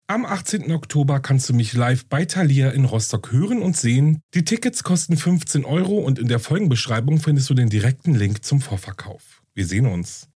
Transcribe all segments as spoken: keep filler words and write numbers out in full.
Am achtzehnten Oktober kannst du mich live bei Thalia in Rostock hören und sehen. Die Tickets kosten fünfzehn Euro und in der Folgenbeschreibung findest du den direkten Link zum Vorverkauf. Wir sehen uns.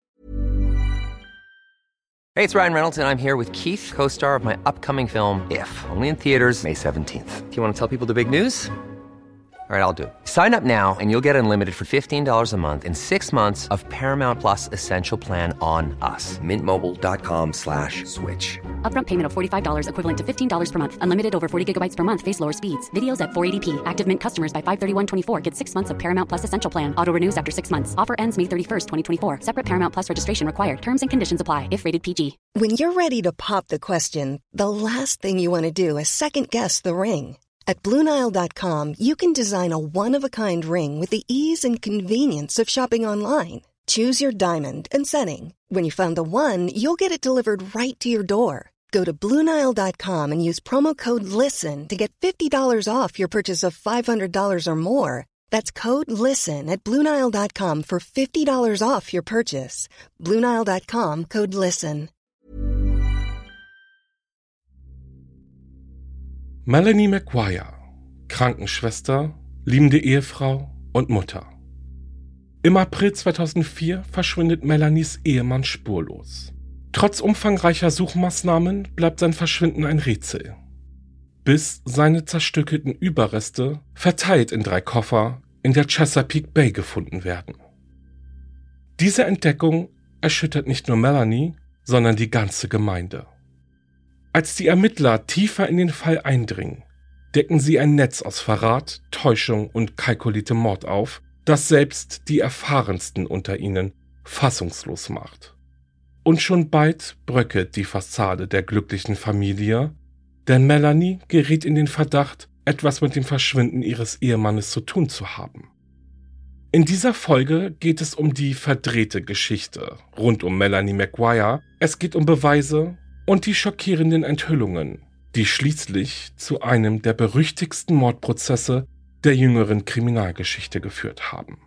Hey, it's Ryan Reynolds, and I'm here with Keith, co-star of my upcoming film, If, only in theaters May seventeenth. Do you want to tell people the big news? All right, I'll do it. Sign up now and you'll get unlimited for fifteen dollars a month and six months of Paramount Plus Essential Plan on us. Mint Mobile dot com slash switch. Upfront payment of forty-five dollars equivalent to fifteen dollars per month. Unlimited over forty gigabytes per month. Face lower speeds. Videos at four eighty p. Active Mint customers by five thirty-one twenty-four get six months of Paramount Plus Essential Plan. Auto renews after six months. Offer ends May thirty-first, twenty twenty-four. Separate Paramount Plus registration required. Terms and conditions apply if rated P G. When you're ready to pop the question, the last thing you want to do is second-guess the ring. At Blue Nile dot com, you can design a one-of-a-kind ring with the ease and convenience of shopping online. Choose your diamond and setting. When you find the one, you'll get it delivered right to your door. Go to Blue Nile dot com and use promo code LISTEN to get fifty dollars off your purchase of five hundred dollars or more. That's code LISTEN at Blue Nile dot com for fifty dollars off your purchase. Blue Nile dot com, code LISTEN. Melanie Maguire, Krankenschwester, liebende Ehefrau und Mutter. Im April zweitausendvier verschwindet Melanies Ehemann spurlos. Trotz umfangreicher Suchmaßnahmen bleibt sein Verschwinden ein Rätsel. Bis seine zerstückelten Überreste, verteilt in drei Koffer, in der Chesapeake Bay gefunden werden. Diese Entdeckung erschüttert nicht nur Melanie, sondern die ganze Gemeinde. Als die Ermittler tiefer in den Fall eindringen, decken sie ein Netz aus Verrat, Täuschung und kalkuliertem Mord auf, das selbst die Erfahrensten unter ihnen fassungslos macht. Und schon bald bröckelt die Fassade der glücklichen Familie, denn Melanie gerät in den Verdacht, etwas mit dem Verschwinden ihres Ehemannes zu tun zu haben. In dieser Folge geht es um die verdrehte Geschichte rund um Melanie Maguire, es geht um Beweise und die schockierenden Enthüllungen, die schließlich zu einem der berüchtigsten Mordprozesse der jüngeren Kriminalgeschichte geführt haben.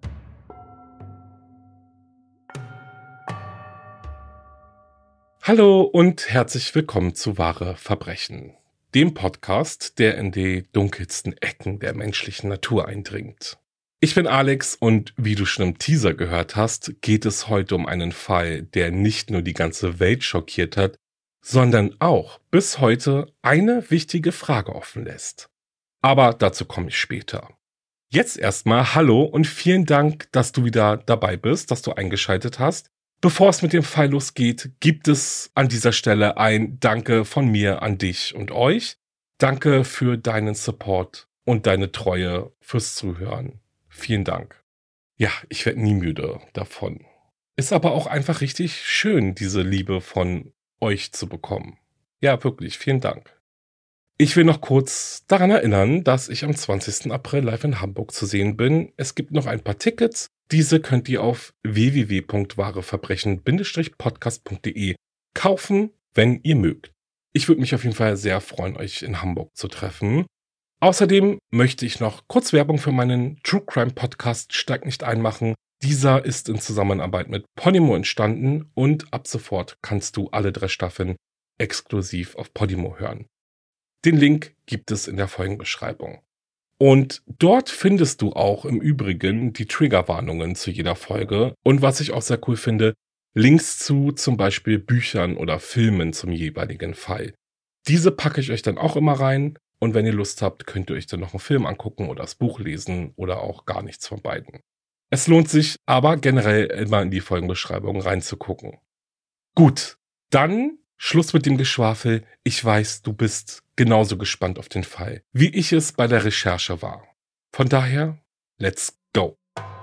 Hallo und herzlich willkommen zu Wahre Verbrechen, dem Podcast, der in die dunkelsten Ecken der menschlichen Natur eindringt. Ich bin Alex und wie du schon im Teaser gehört hast, geht es heute um einen Fall, der nicht nur die ganze Welt schockiert hat, sondern auch bis heute eine wichtige Frage offen lässt. Aber dazu komme ich später. Jetzt erstmal hallo und vielen Dank, dass du wieder dabei bist, dass du eingeschaltet hast. Bevor es mit dem Fall losgeht, gibt es an dieser Stelle ein Danke von mir an dich und euch. Danke für deinen Support und deine Treue fürs Zuhören. Vielen Dank. Ja, ich werde nie müde davon. Ist aber auch einfach richtig schön, diese Liebe von euch zu bekommen. Ja, wirklich, vielen Dank. Ich will noch kurz daran erinnern, dass ich am zwanzigsten April live in Hamburg zu sehen bin. Es gibt noch ein paar Tickets. Diese könnt ihr auf w w w punkt wahreverbrechen Bindestrich podcast punkt de kaufen, wenn ihr mögt. Ich würde mich auf jeden Fall sehr freuen, euch in Hamburg zu treffen. Außerdem möchte ich noch kurz Werbung für meinen True Crime Podcast Steig nicht ein machen. Dieser ist in Zusammenarbeit mit Podimo entstanden und ab sofort kannst du alle drei Staffeln exklusiv auf Podimo hören. Den Link gibt es in der Folgenbeschreibung. Und dort findest du auch im Übrigen die Triggerwarnungen zu jeder Folge und was ich auch sehr cool finde, Links zu zum Beispiel Büchern oder Filmen zum jeweiligen Fall. Diese packe ich euch dann auch immer rein und wenn ihr Lust habt, könnt ihr euch dann noch einen Film angucken oder das Buch lesen oder auch gar nichts von beiden. Es lohnt sich aber generell immer in die Folgenbeschreibung reinzugucken. Gut, dann Schluss mit dem Geschwafel. Ich weiß, du bist genauso gespannt auf den Fall, wie ich es bei der Recherche war. Von daher, let's go.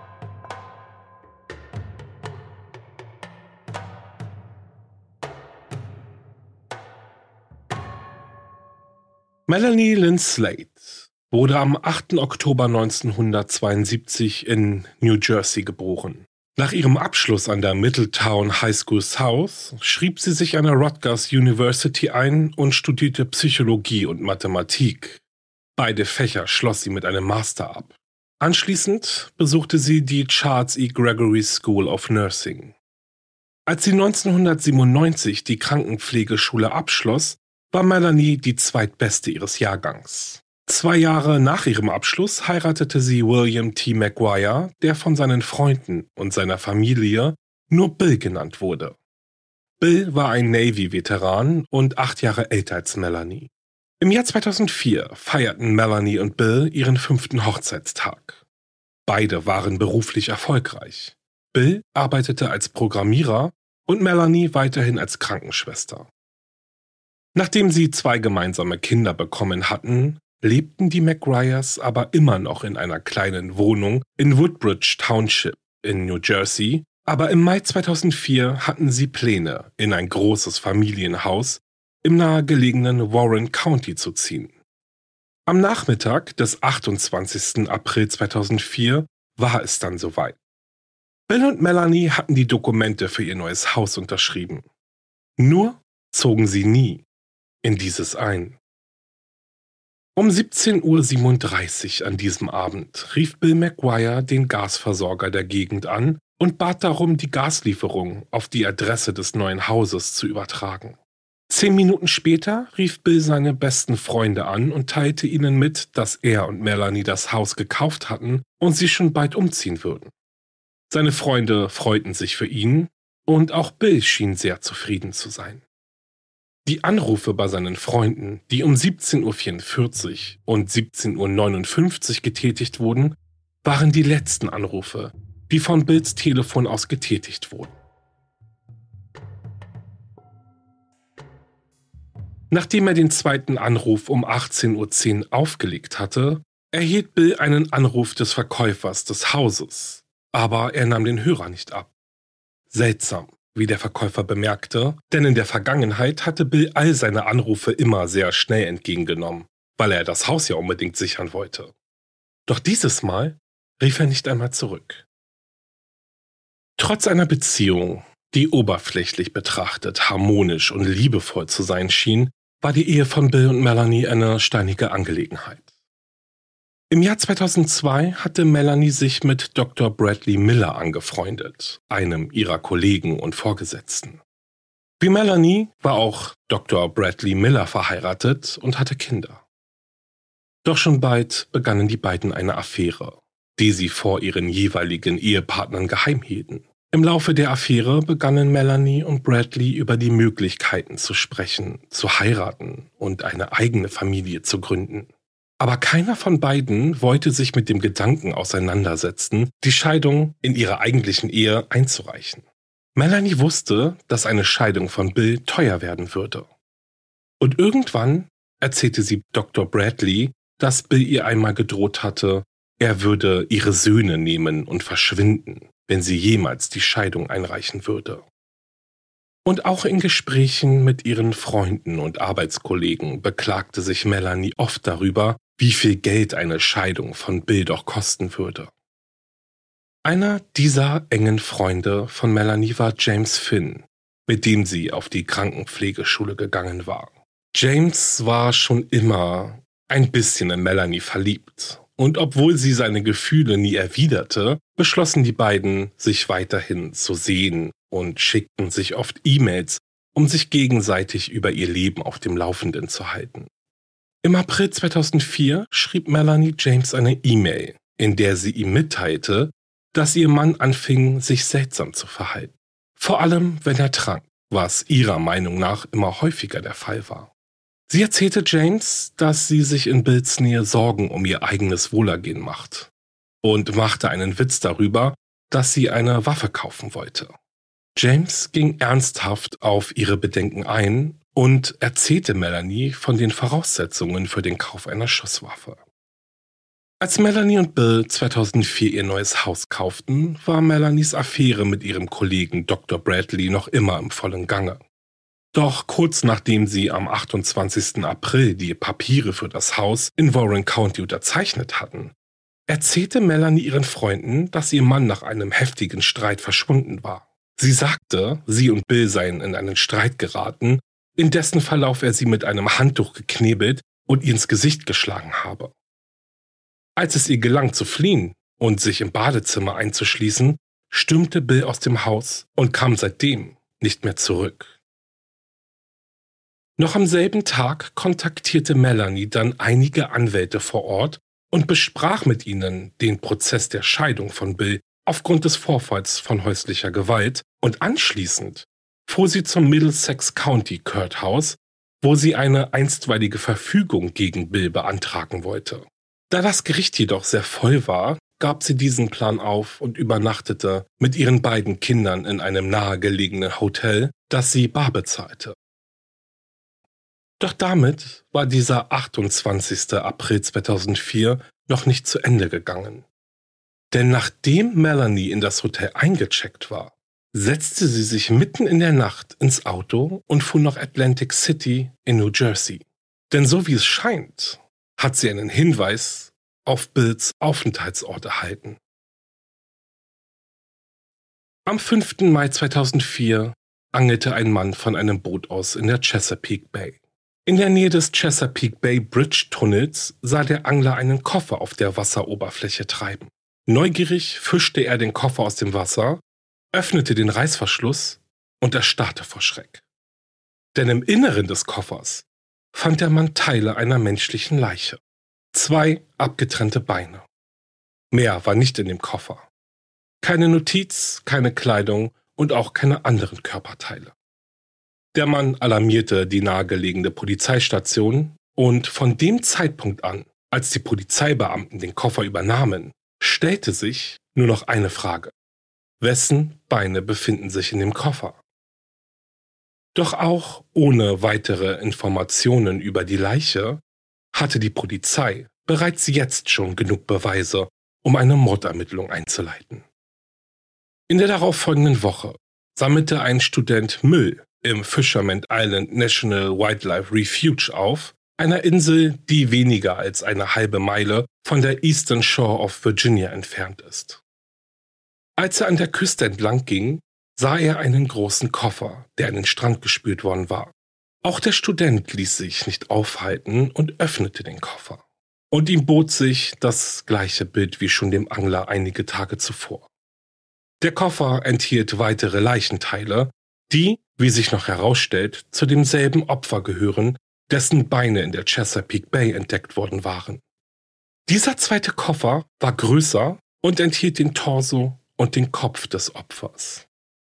Melanie Lynn Slate wurde am achten Oktober neunzehnhundertzweiundsiebzig in New Jersey geboren. Nach ihrem Abschluss an der Middletown High School South schrieb sie sich an der Rutgers University ein und studierte Psychologie und Mathematik. Beide Fächer schloss sie mit einem Master ab. Anschließend besuchte sie die Charles E. Gregory School of Nursing. Als sie neunzehnhundertsiebenundneunzig die Krankenpflegeschule abschloss, war Melanie die zweitbeste ihres Jahrgangs. Zwei Jahre nach ihrem Abschluss heiratete sie William T. McGuire, der von seinen Freunden und seiner Familie nur Bill genannt wurde. Bill war ein Navy-Veteran und acht Jahre älter als Melanie. Im Jahr zweitausendvier feierten Melanie und Bill ihren fünften Hochzeitstag. Beide waren beruflich erfolgreich. Bill arbeitete als Programmierer und Melanie weiterhin als Krankenschwester. Nachdem sie zwei gemeinsame Kinder bekommen hatten, lebten die McGuires aber immer noch in einer kleinen Wohnung in Woodbridge Township in New Jersey, aber im Mai zweitausendvier hatten sie Pläne, in ein großes Familienhaus im nahegelegenen Warren County zu ziehen. Am Nachmittag des achtundzwanzigsten April zweitausendvier war es dann soweit. Bill und Melanie hatten die Dokumente für ihr neues Haus unterschrieben. Nur zogen sie nie in dieses ein. Um siebzehn Uhr siebenunddreißig an diesem Abend rief Bill McGuire den Gasversorger der Gegend an und bat darum, die Gaslieferung auf die Adresse des neuen Hauses zu übertragen. Zehn Minuten später rief Bill seine besten Freunde an und teilte ihnen mit, dass er und Melanie das Haus gekauft hatten und sie schon bald umziehen würden. Seine Freunde freuten sich für ihn und auch Bill schien sehr zufrieden zu sein. Die Anrufe bei seinen Freunden, die um siebzehn Uhr vierundvierzig und siebzehn Uhr neunundfünfzig getätigt wurden, waren die letzten Anrufe, die von Bills Telefon aus getätigt wurden. Nachdem er den zweiten Anruf um achtzehn Uhr zehn aufgelegt hatte, erhielt Bill einen Anruf des Verkäufers des Hauses, aber er nahm den Hörer nicht ab. Seltsam, wie der Verkäufer bemerkte, denn in der Vergangenheit hatte Bill all seine Anrufe immer sehr schnell entgegengenommen, weil er das Haus ja unbedingt sichern wollte. Doch dieses Mal rief er nicht einmal zurück. Trotz einer Beziehung, die oberflächlich betrachtet harmonisch und liebevoll zu sein schien, war die Ehe von Bill und Melanie eine steinige Angelegenheit. Im Jahr zweitausendzwei hatte Melanie sich mit Doktor Bradley Miller angefreundet, einem ihrer Kollegen und Vorgesetzten. Wie Melanie war auch Doktor Bradley Miller verheiratet und hatte Kinder. Doch schon bald begannen die beiden eine Affäre, die sie vor ihren jeweiligen Ehepartnern geheim hielten. Im Laufe der Affäre begannen Melanie und Bradley über die Möglichkeiten zu sprechen, zu heiraten und eine eigene Familie zu gründen. Aber keiner von beiden wollte sich mit dem Gedanken auseinandersetzen, die Scheidung in ihrer eigentlichen Ehe einzureichen. Melanie wusste, dass eine Scheidung von Bill teuer werden würde. Und irgendwann erzählte sie Doktor Bradley, dass Bill ihr einmal gedroht hatte, er würde ihre Söhne nehmen und verschwinden, wenn sie jemals die Scheidung einreichen würde. Und auch in Gesprächen mit ihren Freunden und Arbeitskollegen beklagte sich Melanie oft darüber, wie viel Geld eine Scheidung von Bill doch kosten würde. Einer dieser engen Freunde von Melanie war James Finn, mit dem sie auf die Krankenpflegeschule gegangen war. James war schon immer ein bisschen in Melanie verliebt. Und obwohl sie seine Gefühle nie erwiderte, beschlossen die beiden, sich weiterhin zu sehen und schickten sich oft E-Mails, um sich gegenseitig über ihr Leben auf dem Laufenden zu halten. Im April zweitausendvier schrieb Melanie James eine E-Mail, in der sie ihm mitteilte, dass ihr Mann anfing, sich seltsam zu verhalten. Vor allem, wenn er trank, was ihrer Meinung nach immer häufiger der Fall war. Sie erzählte James, dass sie sich in Bills Nähe Sorgen um ihr eigenes Wohlergehen macht und machte einen Witz darüber, dass sie eine Waffe kaufen wollte. James ging ernsthaft auf ihre Bedenken ein und erzählte Melanie von den Voraussetzungen für den Kauf einer Schusswaffe. Als Melanie und Bill zweitausendvier ihr neues Haus kauften, war Melanies Affäre mit ihrem Kollegen Doktor Bradley noch immer im vollen Gange. Doch kurz nachdem sie am achtundzwanzigsten April die Papiere für das Haus in Warren County unterzeichnet hatten, erzählte Melanie ihren Freunden, dass ihr Mann nach einem heftigen Streit verschwunden war. Sie sagte, sie und Bill seien in einen Streit geraten, in dessen Verlauf er sie mit einem Handtuch geknebelt und ihr ins Gesicht geschlagen habe. Als es ihr gelang zu fliehen und sich im Badezimmer einzuschließen, stürmte Bill aus dem Haus und kam seitdem nicht mehr zurück. Noch am selben Tag kontaktierte Melanie dann einige Anwälte vor Ort und besprach mit ihnen den Prozess der Scheidung von Bill aufgrund des Vorfalls von häuslicher Gewalt und anschließend fuhr sie zum Middlesex County Courthouse, wo sie eine einstweilige Verfügung gegen Bill beantragen wollte. Da das Gericht jedoch sehr voll war, gab sie diesen Plan auf und übernachtete mit ihren beiden Kindern in einem nahegelegenen Hotel, das sie bar bezahlte. Doch damit war dieser achtundzwanzigster April zweitausendvier noch nicht zu Ende gegangen. Denn nachdem Melanie in das Hotel eingecheckt war, setzte sie sich mitten in der Nacht ins Auto und fuhr nach Atlantic City in New Jersey. Denn so wie es scheint, hat sie einen Hinweis auf Bills Aufenthaltsort erhalten. Am fünften Mai zweitausendvier angelte ein Mann von einem Boot aus in der Chesapeake Bay. In der Nähe des Chesapeake Bay Bridge Tunnels sah der Angler einen Koffer auf der Wasseroberfläche treiben. Neugierig fischte er den Koffer aus dem Wasser, öffnete den Reißverschluss und erstarrte vor Schreck. Denn im Inneren des Koffers fand der Mann Teile einer menschlichen Leiche. Zwei abgetrennte Beine. Mehr war nicht in dem Koffer. Keine Notiz, keine Kleidung und auch keine anderen Körperteile. Der Mann alarmierte die nahegelegene Polizeistation und von dem Zeitpunkt an, als die Polizeibeamten den Koffer übernahmen, stellte sich nur noch eine Frage. Wessen Beine befinden sich in dem Koffer? Doch auch ohne weitere Informationen über die Leiche hatte die Polizei bereits jetzt schon genug Beweise, um eine Mordermittlung einzuleiten. In der darauffolgenden Woche sammelte ein Student Müll im Fisherman Island National Wildlife Refuge auf, einer Insel, die weniger als eine halbe Meile von der Eastern Shore of Virginia entfernt ist. Als er an der Küste entlang ging, sah er einen großen Koffer, der an den Strand gespült worden war. Auch der Student ließ sich nicht aufhalten und öffnete den Koffer. Und ihm bot sich das gleiche Bild wie schon dem Angler einige Tage zuvor. Der Koffer enthielt weitere Leichenteile, die, wie sich noch herausstellt, zu demselben Opfer gehören, dessen Beine in der Chesapeake Bay entdeckt worden waren. Dieser zweite Koffer war größer und enthielt den Torso und den Kopf des Opfers.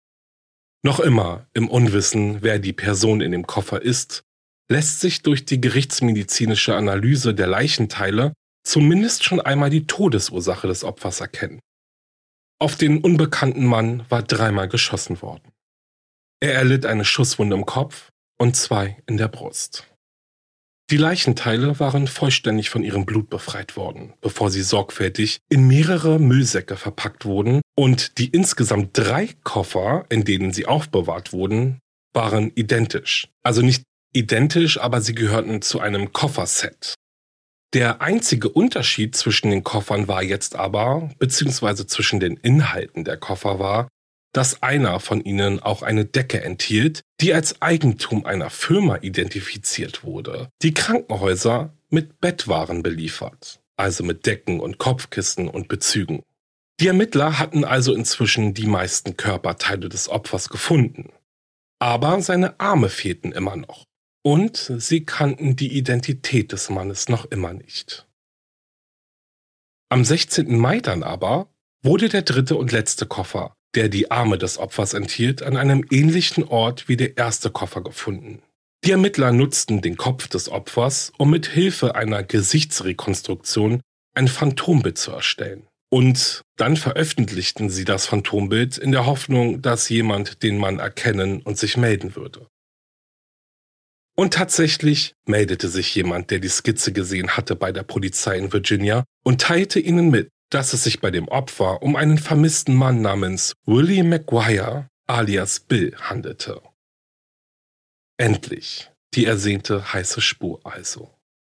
Noch immer im Unwissen, wer die Person in dem Koffer ist, lässt sich durch die gerichtsmedizinische Analyse der Leichenteile zumindest schon einmal die Todesursache des Opfers erkennen. Auf den unbekannten Mann war dreimal geschossen worden. Er erlitt eine Schusswunde im Kopf und zwei in der Brust. Die Leichenteile waren vollständig von ihrem Blut befreit worden, bevor sie sorgfältig in mehrere Müllsäcke verpackt wurden, und die insgesamt drei Koffer, in denen sie aufbewahrt wurden, waren identisch. Also nicht identisch, aber sie gehörten zu einem Kofferset. Der einzige Unterschied zwischen den Koffern war jetzt aber, beziehungsweise zwischen den Inhalten der Koffer war, dass einer von ihnen auch eine Decke enthielt, die als Eigentum einer Firma identifiziert wurde, die Krankenhäuser mit Bettwaren beliefert, also mit Decken und Kopfkissen und Bezügen. Die Ermittler hatten also inzwischen die meisten Körperteile des Opfers gefunden. Aber seine Arme fehlten immer noch. Und sie kannten die Identität des Mannes noch immer nicht. Am sechzehnten Mai dann aber wurde der dritte und letzte Koffer, der die Arme des Opfers enthielt, an einem ähnlichen Ort wie der erste Koffer gefunden. Die Ermittler nutzten den Kopf des Opfers, um mit Hilfe einer Gesichtsrekonstruktion ein Phantombild zu erstellen. Und dann veröffentlichten sie das Phantombild in der Hoffnung, dass jemand den Mann erkennen und sich melden würde. Und tatsächlich meldete sich jemand, der die Skizze gesehen hatte, bei der Polizei in Virginia und teilte ihnen mit, dass es sich bei dem Opfer um einen vermissten Mann namens Willie McGuire alias Bill handelte. Endlich die ersehnte heiße Spur also.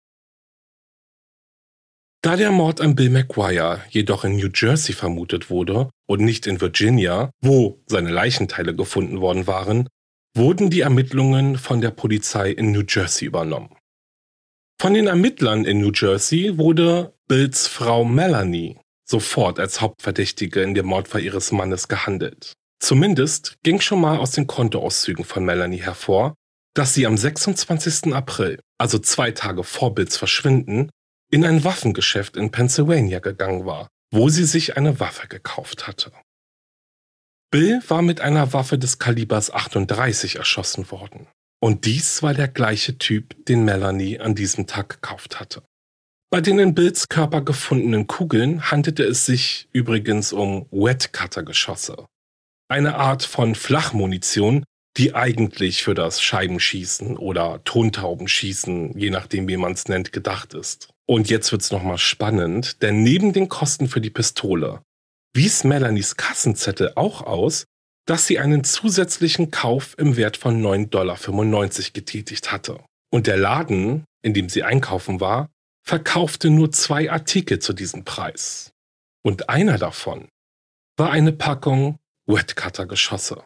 Da der Mord an Bill McGuire jedoch in New Jersey vermutet wurde und nicht in Virginia, wo seine Leichenteile gefunden worden waren, wurden die Ermittlungen von der Polizei in New Jersey übernommen. Von den Ermittlern in New Jersey wurde Bills Frau Melanie sofort als Hauptverdächtige in dem Mordfall ihres Mannes gehandelt. Zumindest ging schon mal aus den Kontoauszügen von Melanie hervor, dass sie am sechsundzwanzigsten April, also zwei Tage vor Bills Verschwinden, in ein Waffengeschäft in Pennsylvania gegangen war, wo sie sich eine Waffe gekauft hatte. Bill war mit einer Waffe des Kalibers achtunddreißig erschossen worden. Und dies war der gleiche Typ, den Melanie an diesem Tag gekauft hatte. Bei den in Bills Körper gefundenen Kugeln handelte es sich übrigens um Wet-Cutter-Geschosse. Eine Art von Flachmunition, die eigentlich für das Scheibenschießen oder Tontaubenschießen, je nachdem wie man es nennt, gedacht ist. Und jetzt wird's nochmal spannend, denn neben den Kosten für die Pistole wies Melanies Kassenzettel auch aus, dass sie einen zusätzlichen Kauf im Wert von neun Komma fünfundneunzig Dollar getätigt hatte. Und der Laden, in dem sie einkaufen war, verkaufte nur zwei Artikel zu diesem Preis. Und einer davon war eine Packung Wet-Cutter-Geschosse.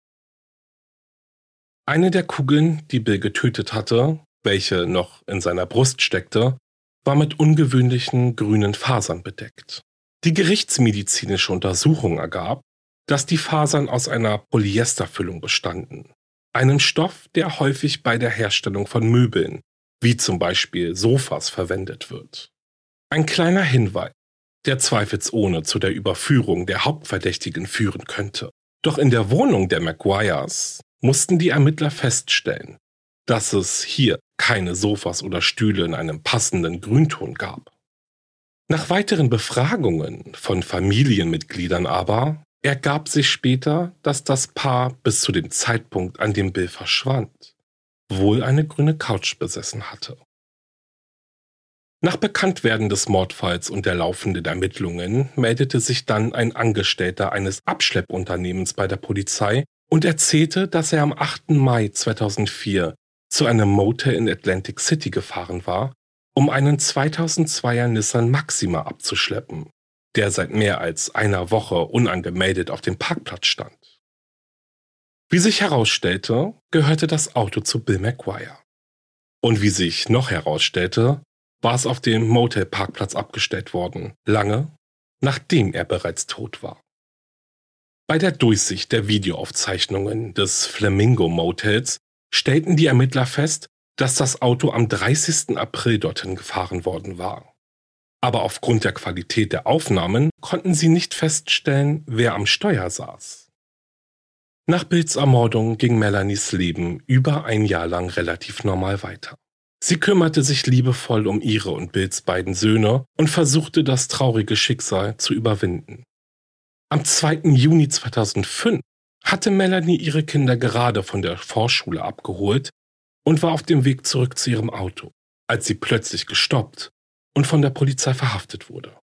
Eine der Kugeln, die Bill getötet hatte, welche noch in seiner Brust steckte, war mit ungewöhnlichen grünen Fasern bedeckt. Die gerichtsmedizinische Untersuchung ergab, dass die Fasern aus einer Polyesterfüllung bestanden, einem Stoff, der häufig bei der Herstellung von Möbeln, wie zum Beispiel Sofas, verwendet wird. Ein kleiner Hinweis, der zweifelsohne zu der Überführung der Hauptverdächtigen führen könnte. Doch in der Wohnung der Maguires mussten die Ermittler feststellen, dass es hier keine Sofas oder Stühle in einem passenden Grünton gab. Nach weiteren Befragungen von Familienmitgliedern aber ergab sich später, dass das Paar bis zu dem Zeitpunkt, an dem Bill verschwand, wohl eine grüne Couch besessen hatte. Nach Bekanntwerden des Mordfalls und der laufenden Ermittlungen meldete sich dann ein Angestellter eines Abschleppunternehmens bei der Polizei und erzählte, dass er am achten Mai zweitausendvier zu einem Motel in Atlantic City gefahren war, um einen zweitausendzweier Nissan Maxima abzuschleppen, der seit mehr als einer Woche unangemeldet auf dem Parkplatz stand. Wie sich herausstellte, gehörte das Auto zu Bill Maguire. Und wie sich noch herausstellte, war es auf dem Motelparkplatz abgestellt worden, lange nachdem er bereits tot war. Bei der Durchsicht der Videoaufzeichnungen des Flamingo Motels stellten die Ermittler fest, dass das Auto am dreißigsten April dorthin gefahren worden war. Aber aufgrund der Qualität der Aufnahmen konnten sie nicht feststellen, wer am Steuer saß. Nach Bills Ermordung ging Melanies Leben über ein Jahr lang relativ normal weiter. Sie kümmerte sich liebevoll um ihre und Bills beiden Söhne und versuchte, das traurige Schicksal zu überwinden. Am zweiten Juni zweitausendfünf hatte Melanie ihre Kinder gerade von der Vorschule abgeholt und war auf dem Weg zurück zu ihrem Auto, als sie plötzlich gestoppt und von der Polizei verhaftet wurde.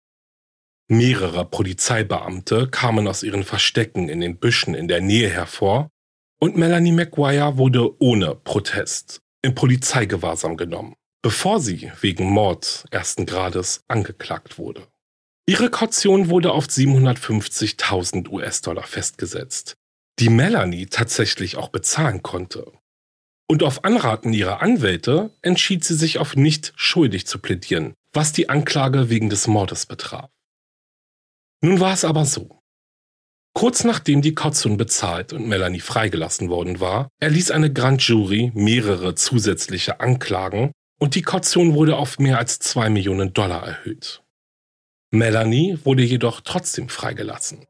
Mehrere Polizeibeamte kamen aus ihren Verstecken in den Büschen in der Nähe hervor und Melanie Maguire wurde ohne Protest in Polizeigewahrsam genommen, bevor sie wegen Mord ersten Grades angeklagt wurde. Ihre Kaution wurde auf siebenhundertfünfzigtausend US-Dollar festgesetzt, die Melanie tatsächlich auch bezahlen konnte. Und auf Anraten ihrer Anwälte entschied sie sich auf nicht schuldig zu plädieren, was die Anklage wegen des Mordes betraf. Nun war es aber so. Kurz nachdem die Kaution bezahlt und Melanie freigelassen worden war, erließ eine Grand Jury mehrere zusätzliche Anklagen und die Kaution wurde auf mehr als zwei Millionen Dollar erhöht. Melanie wurde jedoch trotzdem freigelassen.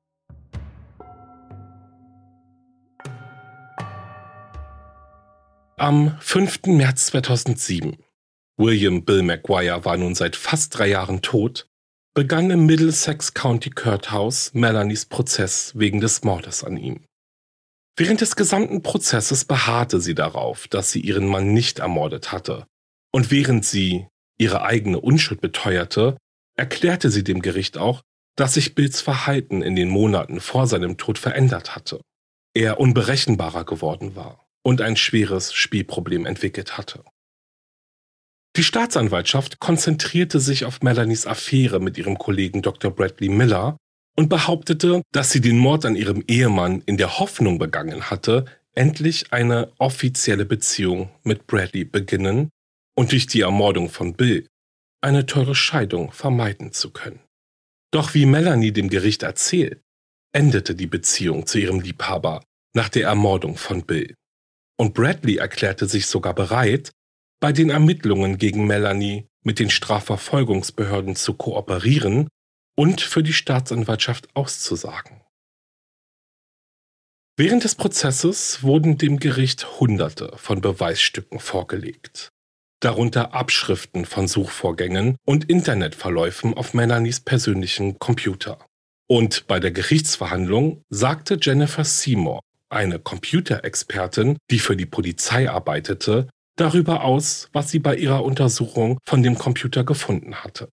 Am fünften März zweitausendsieben, William Bill Maguire war nun seit fast drei Jahren tot, begann im Middlesex County Courthouse Melanies Prozess wegen des Mordes an ihm. Während des gesamten Prozesses beharrte sie darauf, dass sie ihren Mann nicht ermordet hatte, und während sie ihre eigene Unschuld beteuerte, erklärte sie dem Gericht auch, dass sich Bills Verhalten in den Monaten vor seinem Tod verändert hatte, er unberechenbarer geworden war und ein schweres Spielproblem entwickelt hatte. Die Staatsanwaltschaft konzentrierte sich auf Melanies Affäre mit ihrem Kollegen Doktor Bradley Miller und behauptete, dass sie den Mord an ihrem Ehemann in der Hoffnung begangen hatte, endlich eine offizielle Beziehung mit Bradley beginnen und durch die Ermordung von Bill eine teure Scheidung vermeiden zu können. Doch wie Melanie dem Gericht erzählt, endete die Beziehung zu ihrem Liebhaber nach der Ermordung von Bill. Und Bradley erklärte sich sogar bereit, bei den Ermittlungen gegen Melanie mit den Strafverfolgungsbehörden zu kooperieren und für die Staatsanwaltschaft auszusagen. Während des Prozesses wurden dem Gericht Hunderte von Beweisstücken vorgelegt, darunter Abschriften von Suchvorgängen und Internetverläufen auf Melanies persönlichen Computer. Und bei der Gerichtsverhandlung sagte Jennifer Seymour, eine Computerexpertin, die für die Polizei arbeitete, darüber aus, was sie bei ihrer Untersuchung von dem Computer gefunden hatte.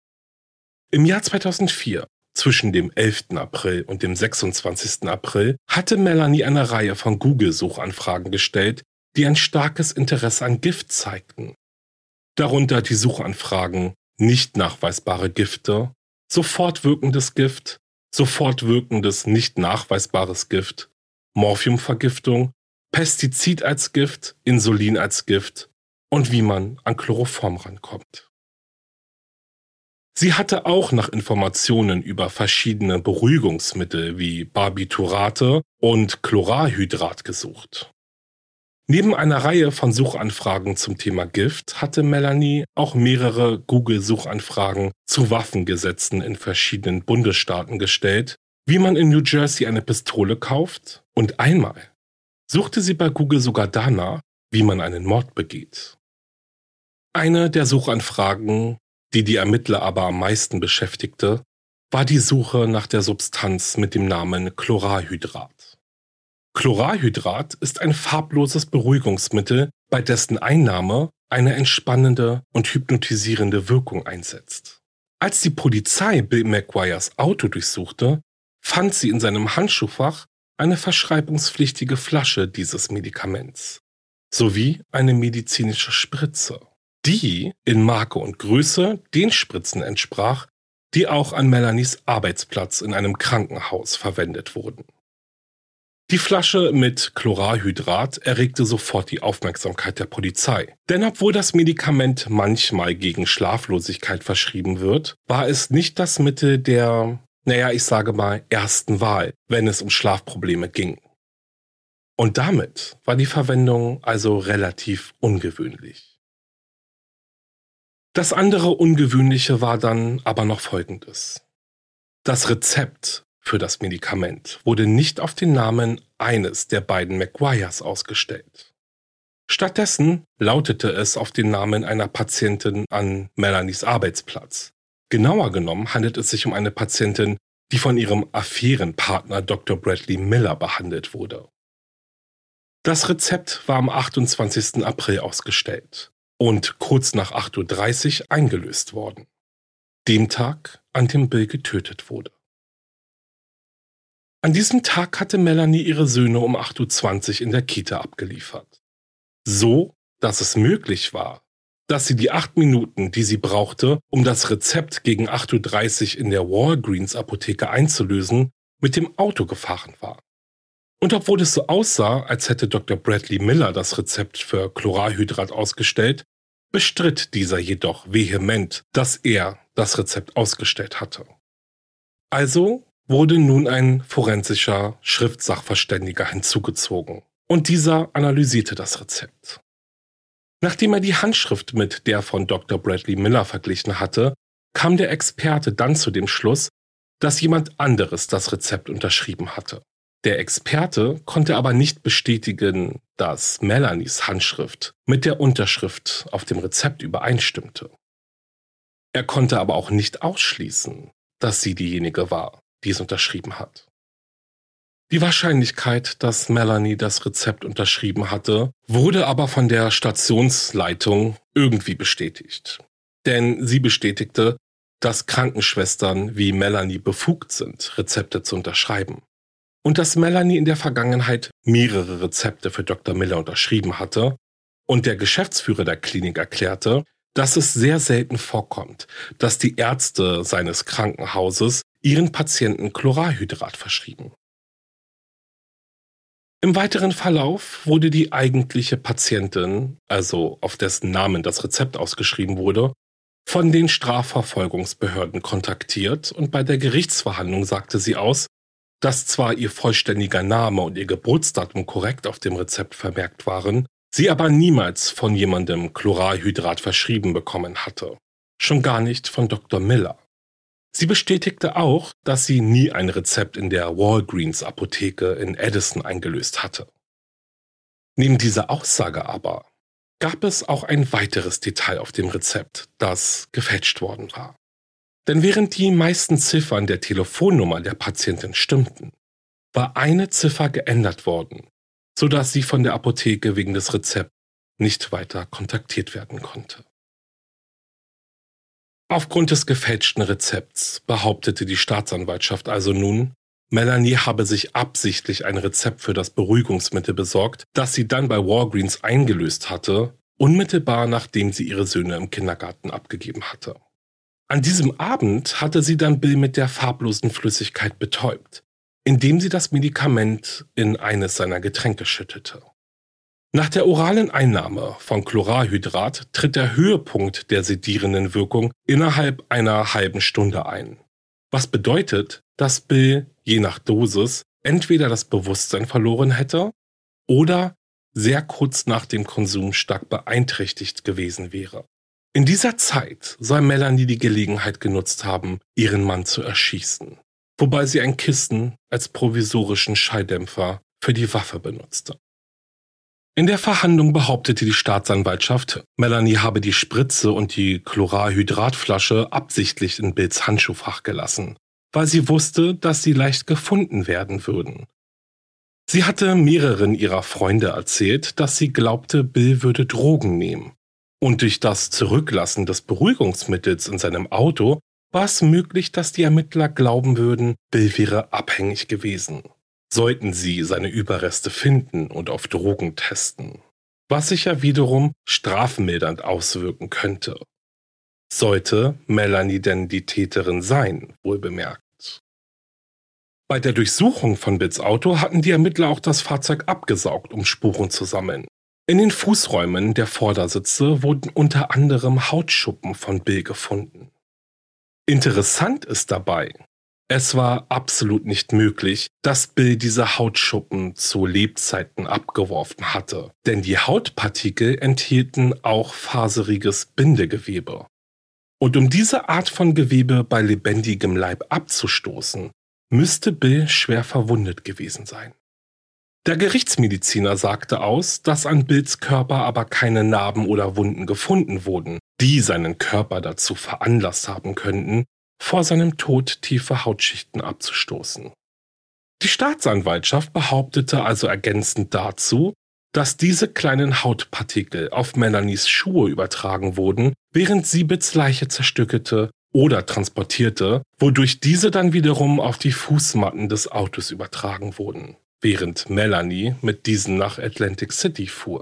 Im Jahr zweitausendvier, zwischen dem elften April und dem sechsundzwanzigsten April, hatte Melanie eine Reihe von Google-Suchanfragen gestellt, die ein starkes Interesse an Gift zeigten. Darunter die Suchanfragen nicht nachweisbare Gifte, sofort wirkendes Gift, sofort wirkendes nicht nachweisbares Gift, Morphiumvergiftung, Pestizid als Gift, Insulin als Gift und wie man an Chloroform rankommt. Sie hatte auch nach Informationen über verschiedene Beruhigungsmittel wie Barbiturate und Chloralhydrat gesucht. Neben einer Reihe von Suchanfragen zum Thema Gift hatte Melanie auch mehrere Google-Suchanfragen zu Waffengesetzen in verschiedenen Bundesstaaten gestellt, wie man in New Jersey eine Pistole kauft, und einmal suchte sie bei Google sogar danach, wie man einen Mord begeht. Eine der Suchanfragen, die die Ermittler aber am meisten beschäftigte, war die Suche nach der Substanz mit dem Namen Chloralhydrat. Chloralhydrat ist ein farbloses Beruhigungsmittel, bei dessen Einnahme eine entspannende und hypnotisierende Wirkung einsetzt. Als die Polizei Bill McGuires Auto durchsuchte, fand sie in seinem Handschuhfach eine verschreibungspflichtige Flasche dieses Medikaments sowie eine medizinische Spritze, die in Marke und Größe den Spritzen entsprach, die auch an Melanies Arbeitsplatz in einem Krankenhaus verwendet wurden. Die Flasche mit Chloralhydrat erregte sofort die Aufmerksamkeit der Polizei. Denn obwohl das Medikament manchmal gegen Schlaflosigkeit verschrieben wird, war es nicht das Mittel der, naja, ich sage mal, ersten Wahl, wenn es um Schlafprobleme ging. Und damit war die Verwendung also relativ ungewöhnlich. Das andere Ungewöhnliche war dann aber noch Folgendes. Das Rezept für das Medikament wurde nicht auf den Namen eines der beiden McGuires ausgestellt. Stattdessen lautete es auf den Namen einer Patientin an Melanies Arbeitsplatz. Genauer genommen handelt es sich um eine Patientin, die von ihrem Affärenpartner Doktor Bradley Miller behandelt wurde. Das Rezept war am achtundzwanzigsten April ausgestellt und kurz nach acht Uhr dreißig eingelöst worden. Dem Tag, an dem Bill getötet wurde. An diesem Tag hatte Melanie ihre Söhne um acht Uhr zwanzig in der Kita abgeliefert. So, dass es möglich war, dass sie die acht Minuten, die sie brauchte, um das Rezept gegen acht Uhr dreißig in der Walgreens-Apotheke einzulösen, mit dem Auto gefahren war. Und obwohl es so aussah, als hätte Doktor Bradley Miller das Rezept für Chloralhydrat ausgestellt, bestritt dieser jedoch vehement, dass er das Rezept ausgestellt hatte. Also wurde nun ein forensischer Schriftsachverständiger hinzugezogen und dieser analysierte das Rezept. Nachdem er die Handschrift mit der von Doktor Bradley Miller verglichen hatte, kam der Experte dann zu dem Schluss, dass jemand anderes das Rezept unterschrieben hatte. Der Experte konnte aber nicht bestätigen, dass Melanies Handschrift mit der Unterschrift auf dem Rezept übereinstimmte. Er konnte aber auch nicht ausschließen, dass sie diejenige war, die es unterschrieben hat. Die Wahrscheinlichkeit, dass Melanie das Rezept unterschrieben hatte, wurde aber von der Stationsleitung irgendwie bestätigt. Denn sie bestätigte, dass Krankenschwestern wie Melanie befugt sind, Rezepte zu unterschreiben. Und dass Melanie in der Vergangenheit mehrere Rezepte für Doktor Miller unterschrieben hatte und der Geschäftsführer der Klinik erklärte, dass es sehr selten vorkommt, dass die Ärzte seines Krankenhauses ihren Patienten Chloralhydrat verschrieben. Im weiteren Verlauf wurde die eigentliche Patientin, also auf dessen Namen das Rezept ausgeschrieben wurde, von den Strafverfolgungsbehörden kontaktiert und bei der Gerichtsverhandlung sagte sie aus, dass zwar ihr vollständiger Name und ihr Geburtsdatum korrekt auf dem Rezept vermerkt waren, sie aber niemals von jemandem Chloralhydrat verschrieben bekommen hatte. Schon gar nicht von Doktor Miller. Sie bestätigte auch, dass sie nie ein Rezept in der Walgreens-Apotheke in Edison eingelöst hatte. Neben dieser Aussage aber gab es auch ein weiteres Detail auf dem Rezept, das gefälscht worden war. Denn während die meisten Ziffern der Telefonnummer der Patientin stimmten, war eine Ziffer geändert worden, sodass sie von der Apotheke wegen des Rezepts nicht weiter kontaktiert werden konnte. Aufgrund des gefälschten Rezepts behauptete die Staatsanwaltschaft also nun, Melanie habe sich absichtlich ein Rezept für das Beruhigungsmittel besorgt, das sie dann bei Walgreens eingelöst hatte, unmittelbar nachdem sie ihre Söhne im Kindergarten abgegeben hatte. An diesem Abend hatte sie dann Bill mit der farblosen Flüssigkeit betäubt, indem sie das Medikament in eines seiner Getränke schüttete. Nach der oralen Einnahme von Chloralhydrat tritt der Höhepunkt der sedierenden Wirkung innerhalb einer halben Stunde ein. Was bedeutet, dass Bill, je nach Dosis, entweder das Bewusstsein verloren hätte oder sehr kurz nach dem Konsum stark beeinträchtigt gewesen wäre. In dieser Zeit soll Melanie die Gelegenheit genutzt haben, ihren Mann zu erschießen, wobei sie ein Kissen als provisorischen Schalldämpfer für die Waffe benutzte. In der Verhandlung behauptete die Staatsanwaltschaft, Melanie habe die Spritze und die Chloralhydratflasche absichtlich in Bills Handschuhfach gelassen, weil sie wusste, dass sie leicht gefunden werden würden. Sie hatte mehreren ihrer Freunde erzählt, dass sie glaubte, Bill würde Drogen nehmen. Und durch das Zurücklassen des Beruhigungsmittels in seinem Auto war es möglich, dass die Ermittler glauben würden, Bill wäre abhängig gewesen. Sollten sie seine Überreste finden und auf Drogen testen, was sich ja wiederum strafmildernd auswirken könnte. Sollte Melanie denn die Täterin sein, wohlbemerkt. Bei der Durchsuchung von Bills Auto hatten die Ermittler auch das Fahrzeug abgesaugt, um Spuren zu sammeln. In den Fußräumen der Vordersitze wurden unter anderem Hautschuppen von Bill gefunden. Interessant ist dabei, es war absolut nicht möglich, dass Bill diese Hautschuppen zu Lebzeiten abgeworfen hatte, denn die Hautpartikel enthielten auch faseriges Bindegewebe. Und um diese Art von Gewebe bei lebendigem Leib abzustoßen, müsste Bill schwer verwundet gewesen sein. Der Gerichtsmediziner sagte aus, dass an Bills Körper aber keine Narben oder Wunden gefunden wurden, die seinen Körper dazu veranlasst haben könnten, vor seinem Tod tiefe Hautschichten abzustoßen. Die Staatsanwaltschaft behauptete also ergänzend dazu, dass diese kleinen Hautpartikel auf Melanies Schuhe übertragen wurden, während sie Bills Leiche zerstückelte oder transportierte, wodurch diese dann wiederum auf die Fußmatten des Autos übertragen wurden, während Melanie mit diesen nach Atlantic City fuhr.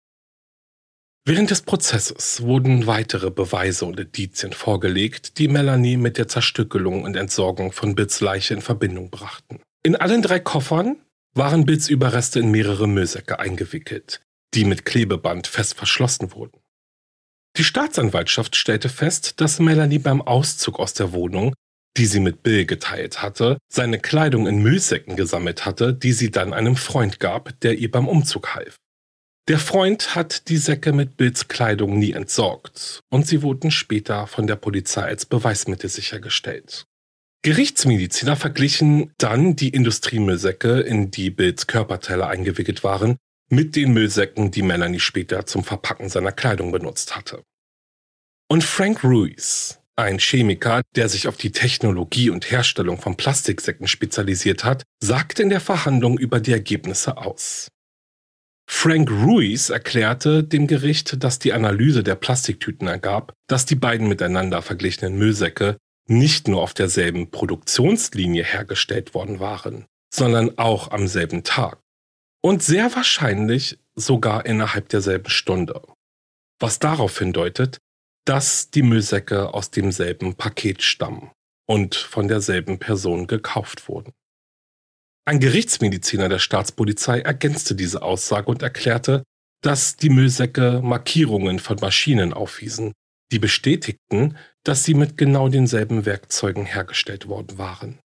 Während des Prozesses wurden weitere Beweise und Indizien vorgelegt, die Melanie mit der Zerstückelung und Entsorgung von Bills Leiche in Verbindung brachten. In allen drei Koffern waren Bills Überreste in mehrere Müllsäcke eingewickelt, die mit Klebeband fest verschlossen wurden. Die Staatsanwaltschaft stellte fest, dass Melanie beim Auszug aus der Wohnung, die sie mit Bill geteilt hatte, seine Kleidung in Müllsäcken gesammelt hatte, die sie dann einem Freund gab, der ihr beim Umzug half. Der Freund hat die Säcke mit Bills Kleidung nie entsorgt und sie wurden später von der Polizei als Beweismittel sichergestellt. Gerichtsmediziner verglichen dann die Industriemüllsäcke, in die Bills Körperteile eingewickelt waren, mit den Müllsäcken, die Melanie später zum Verpacken seiner Kleidung benutzt hatte. Und Frank Ruiz, ein Chemiker, der sich auf die Technologie und Herstellung von Plastiksäcken spezialisiert hat, sagte in der Verhandlung über die Ergebnisse aus. Frank Ruiz erklärte dem Gericht, dass die Analyse der Plastiktüten ergab, dass die beiden miteinander verglichenen Müllsäcke nicht nur auf derselben Produktionslinie hergestellt worden waren, sondern auch am selben Tag. Und sehr wahrscheinlich sogar innerhalb derselben Stunde. Was darauf hindeutet, dass die Müllsäcke aus demselben Paket stammen und von derselben Person gekauft wurden. Ein Gerichtsmediziner der Staatspolizei ergänzte diese Aussage und erklärte, dass die Müllsäcke Markierungen von Maschinen aufwiesen, die bestätigten, dass sie mit genau denselben Werkzeugen hergestellt worden waren.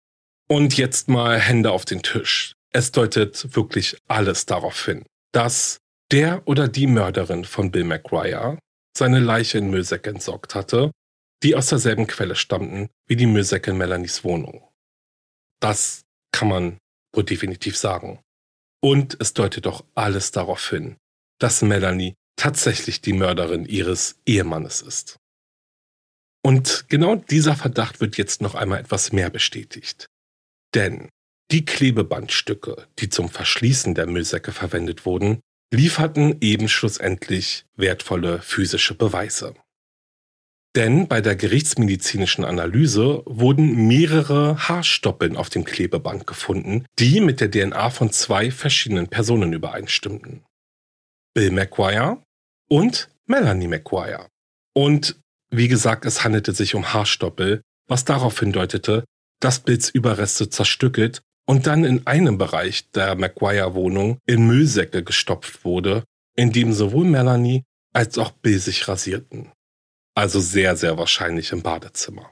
Und jetzt mal Hände auf den Tisch. Es deutet wirklich alles darauf hin, dass der oder die Mörderin von Bill McGuire seine Leiche in Müllsäcke entsorgt hatte, die aus derselben Quelle stammten wie die Müllsäcke in Melanies Wohnung. Das kann man wohl definitiv sagen. Und es deutet auch alles darauf hin, dass Melanie tatsächlich die Mörderin ihres Ehemannes ist. Und genau dieser Verdacht wird jetzt noch einmal etwas mehr bestätigt. Denn die Klebebandstücke, die zum Verschließen der Müllsäcke verwendet wurden, lieferten eben schlussendlich wertvolle physische Beweise. Denn bei der gerichtsmedizinischen Analyse wurden mehrere Haarstoppeln auf dem Klebeband gefunden, die mit der D N A von zwei verschiedenen Personen übereinstimmten. Bill McGuire und Melanie McGuire. Und wie gesagt, es handelte sich um Haarstoppel, was darauf hindeutete, dass Bills Überreste zerstückelt und dann in einem Bereich der McGuire-Wohnung in Müllsäcke gestopft wurde, in dem sowohl Melanie als auch Bill sich rasierten. Also sehr, sehr wahrscheinlich im Badezimmer.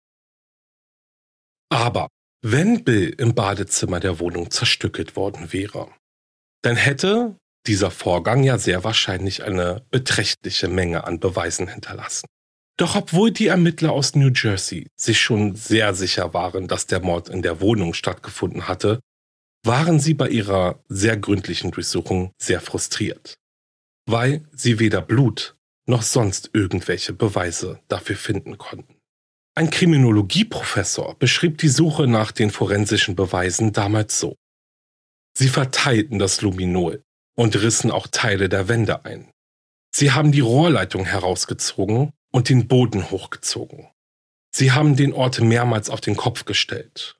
Aber wenn Bill im Badezimmer der Wohnung zerstückelt worden wäre, dann hätte dieser Vorgang ja sehr wahrscheinlich eine beträchtliche Menge an Beweisen hinterlassen. Doch obwohl die Ermittler aus New Jersey sich schon sehr sicher waren, dass der Mord in der Wohnung stattgefunden hatte, waren sie bei ihrer sehr gründlichen Durchsuchung sehr frustriert, weil sie weder Blut noch sonst irgendwelche Beweise dafür finden konnten. Ein Kriminologieprofessor beschrieb die Suche nach den forensischen Beweisen damals so: Sie verteilten das Luminol und rissen auch Teile der Wände ein. Sie haben die Rohrleitung herausgezogen und den Boden hochgezogen. Sie haben den Ort mehrmals auf den Kopf gestellt.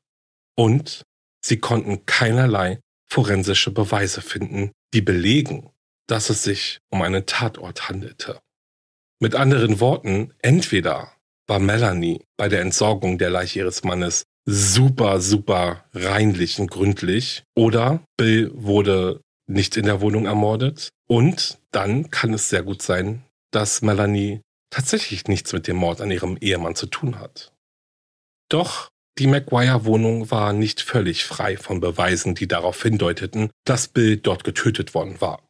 Und sie konnten keinerlei forensische Beweise finden, die belegen, dass es sich um einen Tatort handelte. Mit anderen Worten, entweder war Melanie bei der Entsorgung der Leiche ihres Mannes super, super reinlich und gründlich, oder Bill wurde nicht in der Wohnung ermordet, und dann kann es sehr gut sein, dass Melanie tatsächlich nichts mit dem Mord an ihrem Ehemann zu tun hat. Doch die McGuire-Wohnung war nicht völlig frei von Beweisen, die darauf hindeuteten, dass Bill dort getötet worden war.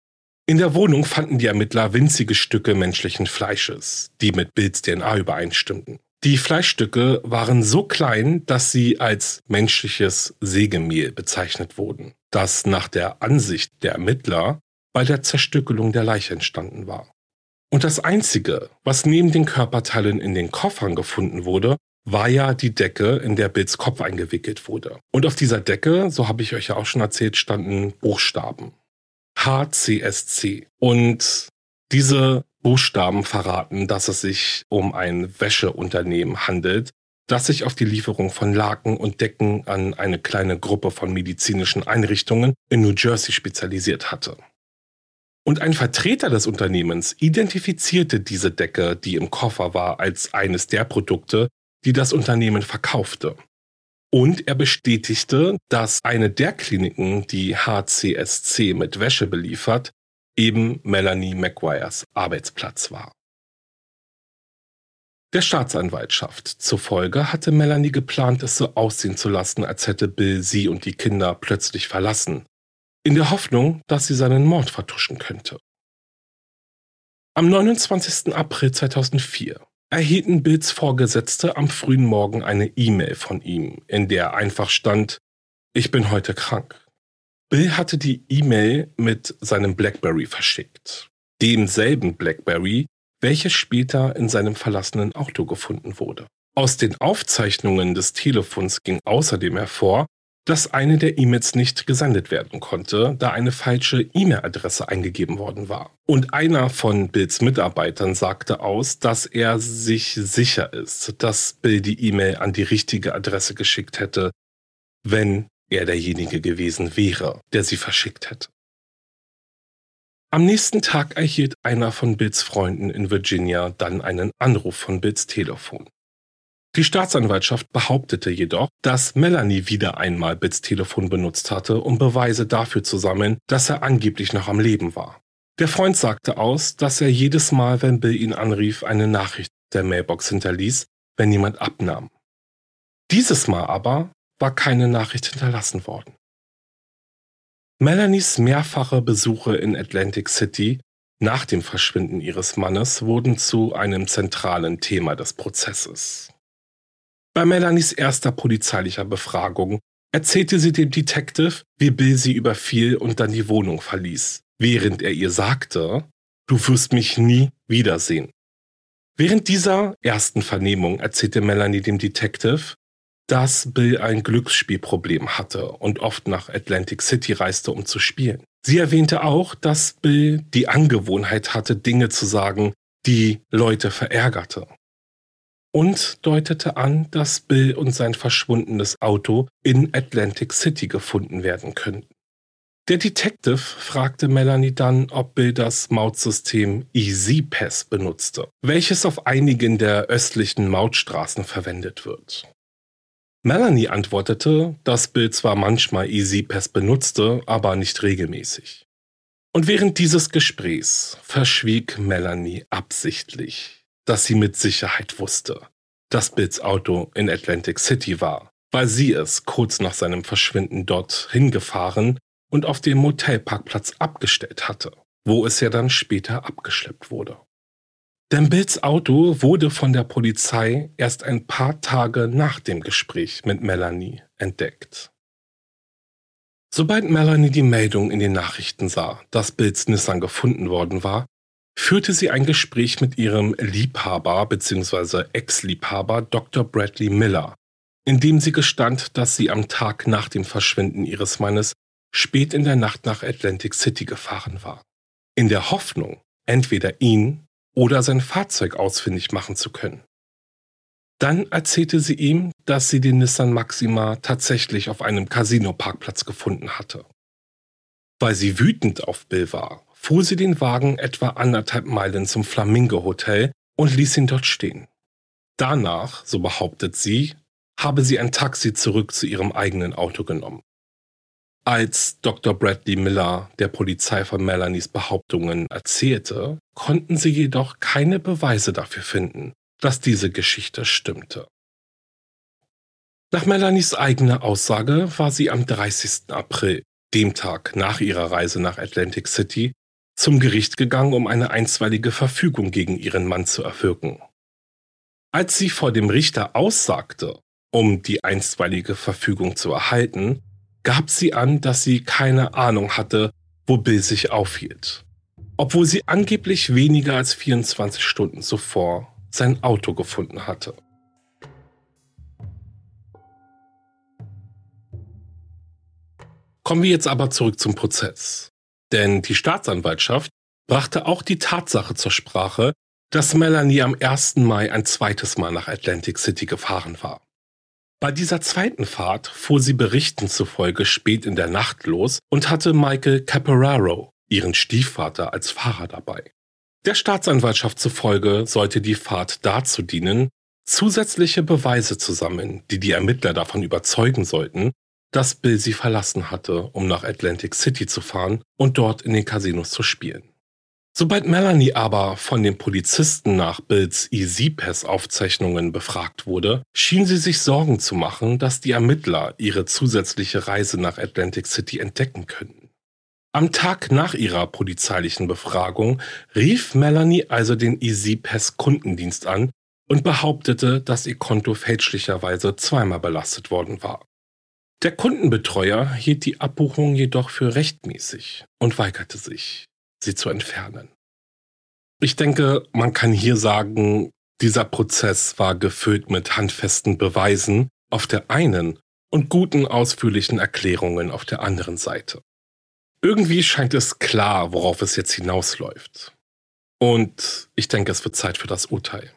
In der Wohnung fanden die Ermittler winzige Stücke menschlichen Fleisches, die mit Bills D N A übereinstimmten. Die Fleischstücke waren so klein, dass sie als menschliches Sägemehl bezeichnet wurden, das nach der Ansicht der Ermittler bei der Zerstückelung der Leiche entstanden war. Und das Einzige, was neben den Körperteilen in den Koffern gefunden wurde, war ja die Decke, in der Bills Kopf eingewickelt wurde. Und auf dieser Decke, so habe ich euch ja auch schon erzählt, standen Buchstaben. H C S C. Und diese Buchstaben verraten, dass es sich um ein Wäscheunternehmen handelt, das sich auf die Lieferung von Laken und Decken an eine kleine Gruppe von medizinischen Einrichtungen in New Jersey spezialisiert hatte. Und ein Vertreter des Unternehmens identifizierte diese Decke, die im Koffer war, als eines der Produkte, die das Unternehmen verkaufte. Und er bestätigte, dass eine der Kliniken, die H C S C mit Wäsche beliefert, eben Melanie McGuires Arbeitsplatz war. Der Staatsanwaltschaft zufolge hatte Melanie geplant, es so aussehen zu lassen, als hätte Bill sie und die Kinder plötzlich verlassen, in der Hoffnung, dass sie seinen Mord vertuschen könnte. Am neunundzwanzigsten April zweitausendvier erhielten Bills Vorgesetzte am frühen Morgen eine E-Mail von ihm, in der einfach stand: Ich bin heute krank. Bill hatte die E-Mail mit seinem BlackBerry verschickt, demselben BlackBerry, welches später in seinem verlassenen Auto gefunden wurde. Aus den Aufzeichnungen des Telefons ging außerdem hervor, dass eine der E-Mails nicht gesendet werden konnte, da eine falsche E-Mail-Adresse eingegeben worden war. Und einer von Bills Mitarbeitern sagte aus, dass er sich sicher ist, dass Bill die E-Mail an die richtige Adresse geschickt hätte, wenn er derjenige gewesen wäre, der sie verschickt hätte. Am nächsten Tag erhielt einer von Bills Freunden in Virginia dann einen Anruf von Bills Telefon. Die Staatsanwaltschaft behauptete jedoch, dass Melanie wieder einmal Bills Telefon benutzt hatte, um Beweise dafür zu sammeln, dass er angeblich noch am Leben war. Der Freund sagte aus, dass er jedes Mal, wenn Bill ihn anrief, eine Nachricht der Mailbox hinterließ, wenn jemand abnahm. Dieses Mal aber war keine Nachricht hinterlassen worden. Melanies mehrfache Besuche in Atlantic City nach dem Verschwinden ihres Mannes wurden zu einem zentralen Thema des Prozesses. Bei Melanies erster polizeilicher Befragung erzählte sie dem Detective, wie Bill sie überfiel und dann die Wohnung verließ, während er ihr sagte, »Du wirst mich nie wiedersehen.« Während dieser ersten Vernehmung erzählte Melanie dem Detective, dass Bill ein Glücksspielproblem hatte und oft nach Atlantic City reiste, um zu spielen. Sie erwähnte auch, dass Bill die Angewohnheit hatte, Dinge zu sagen, die Leute verärgerte. Und deutete an, dass Bill und sein verschwundenes Auto in Atlantic City gefunden werden könnten. Der Detective fragte Melanie dann, ob Bill das Mautsystem E-Z-Pass benutzte, welches auf einigen der östlichen Mautstraßen verwendet wird. Melanie antwortete, dass Bill zwar manchmal E-Z-Pass benutzte, aber nicht regelmäßig. Und während dieses Gesprächs verschwieg Melanie absichtlich, dass sie mit Sicherheit wusste, dass Bills Auto in Atlantic City war, weil sie es kurz nach seinem Verschwinden dort hingefahren und auf dem Motelparkplatz abgestellt hatte, wo es ja dann später abgeschleppt wurde. Denn Bills Auto wurde von der Polizei erst ein paar Tage nach dem Gespräch mit Melanie entdeckt. Sobald Melanie die Meldung in den Nachrichten sah, dass Bills Nissan gefunden worden war, führte sie ein Gespräch mit ihrem Liebhaber bzw. Ex-Liebhaber Doktor Bradley Miller, in dem sie gestand, dass sie am Tag nach dem Verschwinden ihres Mannes spät in der Nacht nach Atlantic City gefahren war, in der Hoffnung, entweder ihn oder sein Fahrzeug ausfindig machen zu können. Dann erzählte sie ihm, dass sie den Nissan Maxima tatsächlich auf einem Casino-Parkplatz gefunden hatte. Weil sie wütend auf Bill war, fuhr sie den Wagen etwa anderthalb Meilen zum Flamingo Hotel und ließ ihn dort stehen. Danach, so behauptet sie, habe sie ein Taxi zurück zu ihrem eigenen Auto genommen. Als Doktor Bradley Miller der Polizei von Melanies Behauptungen erzählte, konnten sie jedoch keine Beweise dafür finden, dass diese Geschichte stimmte. Nach Melanies eigener Aussage war sie am dreißigsten April, dem Tag nach ihrer Reise nach Atlantic City, zum Gericht gegangen, um eine einstweilige Verfügung gegen ihren Mann zu erwirken. Als sie vor dem Richter aussagte, um die einstweilige Verfügung zu erhalten, gab sie an, dass sie keine Ahnung hatte, wo Bill sich aufhielt, obwohl sie angeblich weniger als vierundzwanzig Stunden zuvor sein Auto gefunden hatte. Kommen wir jetzt aber zurück zum Prozess. Denn die Staatsanwaltschaft brachte auch die Tatsache zur Sprache, dass Melanie am ersten Mai ein zweites Mal nach Atlantic City gefahren war. Bei dieser zweiten Fahrt fuhr sie Berichten zufolge spät in der Nacht los und hatte Michael Caporaro, ihren Stiefvater, als Fahrer dabei. Der Staatsanwaltschaft zufolge sollte die Fahrt dazu dienen, zusätzliche Beweise zu sammeln, die die Ermittler davon überzeugen sollten, dass Bill sie verlassen hatte, um nach Atlantic City zu fahren und dort in den Casinos zu spielen. Sobald Melanie aber von den Polizisten nach Bills E-Z-Pass-Aufzeichnungen befragt wurde, schien sie sich Sorgen zu machen, dass die Ermittler ihre zusätzliche Reise nach Atlantic City entdecken könnten. Am Tag nach ihrer polizeilichen Befragung rief Melanie also den E-Z-Pass-Kundendienst an und behauptete, dass ihr Konto fälschlicherweise zweimal belastet worden war. Der Kundenbetreuer hielt die Abbuchung jedoch für rechtmäßig und weigerte sich, sie zu entfernen. Ich denke, man kann hier sagen, dieser Prozess war gefüllt mit handfesten Beweisen auf der einen und guten, ausführlichen Erklärungen auf der anderen Seite. Irgendwie scheint es klar, worauf es jetzt hinausläuft. Und ich denke, es wird Zeit für das Urteil.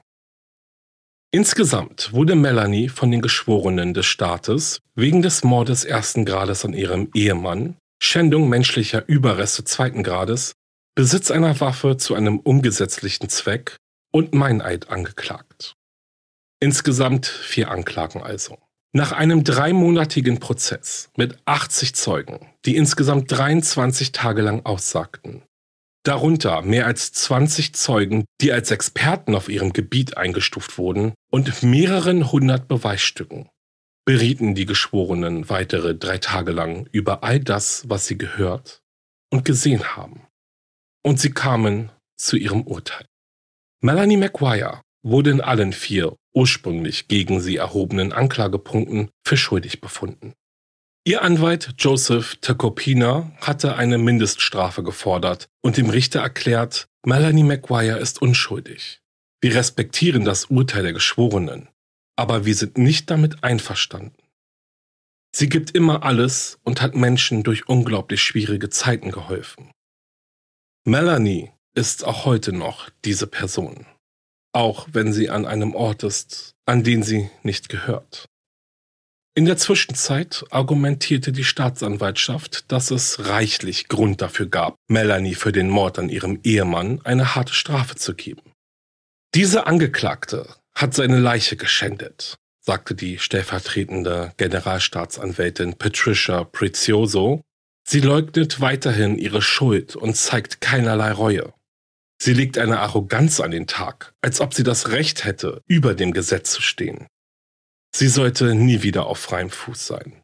Insgesamt wurde Melanie von den Geschworenen des Staates wegen des Mordes ersten Grades an ihrem Ehemann, Schändung menschlicher Überreste zweiten Grades, Besitz einer Waffe zu einem ungesetzlichen Zweck und Meineid angeklagt. Insgesamt vier Anklagen also. Nach einem dreimonatigen Prozess mit achtzig Zeugen, die insgesamt dreiundzwanzig Tage lang aussagten, darunter mehr als zwanzig Zeugen, die als Experten auf ihrem Gebiet eingestuft wurden, und mehreren hundert Beweisstücken, berieten die Geschworenen weitere drei Tage lang über all das, was sie gehört und gesehen haben. Und sie kamen zu ihrem Urteil. Melanie Maguire wurde in allen vier ursprünglich gegen sie erhobenen Anklagepunkten für schuldig befunden. Ihr Anwalt Joseph Tacopina hatte eine Mindeststrafe gefordert und dem Richter erklärt, Melanie Maguire ist unschuldig. Wir respektieren das Urteil der Geschworenen, aber wir sind nicht damit einverstanden. Sie gibt immer alles und hat Menschen durch unglaublich schwierige Zeiten geholfen. Melanie ist auch heute noch diese Person, auch wenn sie an einem Ort ist, an den sie nicht gehört. In der Zwischenzeit argumentierte die Staatsanwaltschaft, dass es reichlich Grund dafür gab, Melanie für den Mord an ihrem Ehemann eine harte Strafe zu geben. Diese Angeklagte hat seine Leiche geschändet, sagte die stellvertretende Generalstaatsanwältin Patricia Prezioso. Sie leugnet weiterhin ihre Schuld und zeigt keinerlei Reue. Sie legt eine Arroganz an den Tag, als ob sie das Recht hätte, über dem Gesetz zu stehen. Sie sollte nie wieder auf freiem Fuß sein.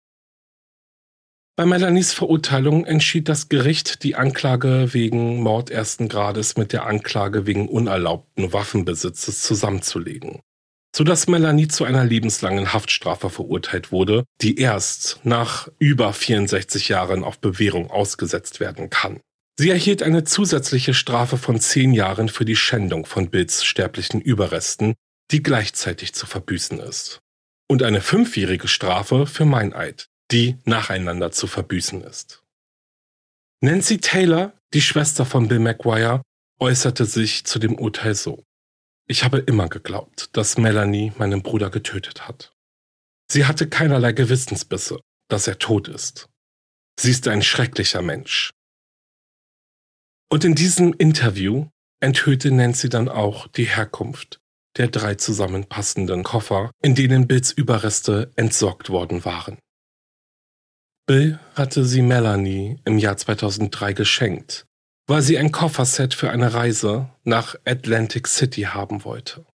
Bei Melanies Verurteilung entschied das Gericht, die Anklage wegen Mord ersten Grades mit der Anklage wegen unerlaubten Waffenbesitzes zusammenzulegen, sodass Melanie zu einer lebenslangen Haftstrafe verurteilt wurde, die erst nach über vierundsechzig Jahren auf Bewährung ausgesetzt werden kann. Sie erhielt eine zusätzliche Strafe von zehn Jahren für die Schändung von Bills sterblichen Überresten, die gleichzeitig zu verbüßen ist. Und eine fünfjährige Strafe für Meineid, die nacheinander zu verbüßen ist. Nancy Taylor, die Schwester von Bill Maguire, äußerte sich zu dem Urteil so: Ich habe immer geglaubt, dass Melanie meinen Bruder getötet hat. Sie hatte keinerlei Gewissensbisse, dass er tot ist. Sie ist ein schrecklicher Mensch. Und in diesem Interview enthüllte Nancy dann auch die Herkunft der drei zusammenpassenden Koffer, in denen Bills Überreste entsorgt worden waren. Bill hatte sie Melanie im Jahr zweitausenddrei geschenkt, weil sie ein Kofferset für eine Reise nach Atlantic City haben wollte.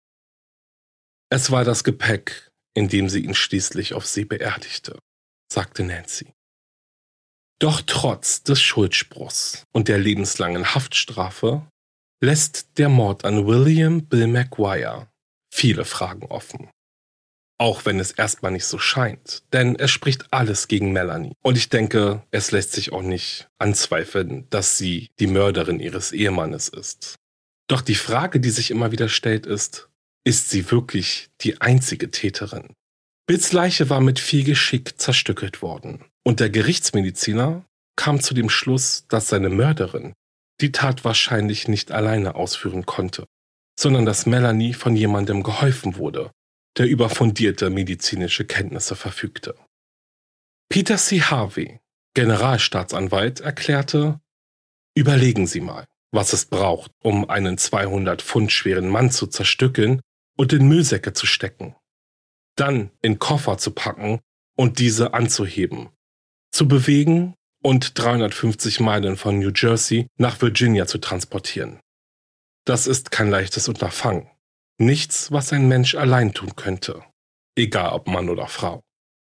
Es war das Gepäck, in dem sie ihn schließlich auf See beerdigte, sagte Nancy. Doch trotz des Schuldspruchs und der lebenslangen Haftstrafe lässt der Mord an William Bill Maguire viele Fragen offen. Auch wenn es erstmal nicht so scheint, denn es spricht alles gegen Melanie. Und ich denke, es lässt sich auch nicht anzweifeln, dass sie die Mörderin ihres Ehemannes ist. Doch die Frage, die sich immer wieder stellt, ist, ist sie wirklich die einzige Täterin? Bills Leiche war mit viel Geschick zerstückelt worden und der Gerichtsmediziner kam zu dem Schluss, dass seine Mörderin die Tat wahrscheinlich nicht alleine ausführen konnte, sondern dass Melanie von jemandem geholfen wurde, der über fundierte medizinische Kenntnisse verfügte. Peter C. Harvey, Generalstaatsanwalt, erklärte: Überlegen Sie mal, was es braucht, um einen zweihundert Pfund schweren Mann zu zerstückeln und in Müllsäcke zu stecken, dann in Koffer zu packen und diese anzuheben, zu bewegen und dreihundertfünfzig Meilen von New Jersey nach Virginia zu transportieren. Das ist kein leichtes Unterfangen. Nichts, was ein Mensch allein tun könnte, egal ob Mann oder Frau.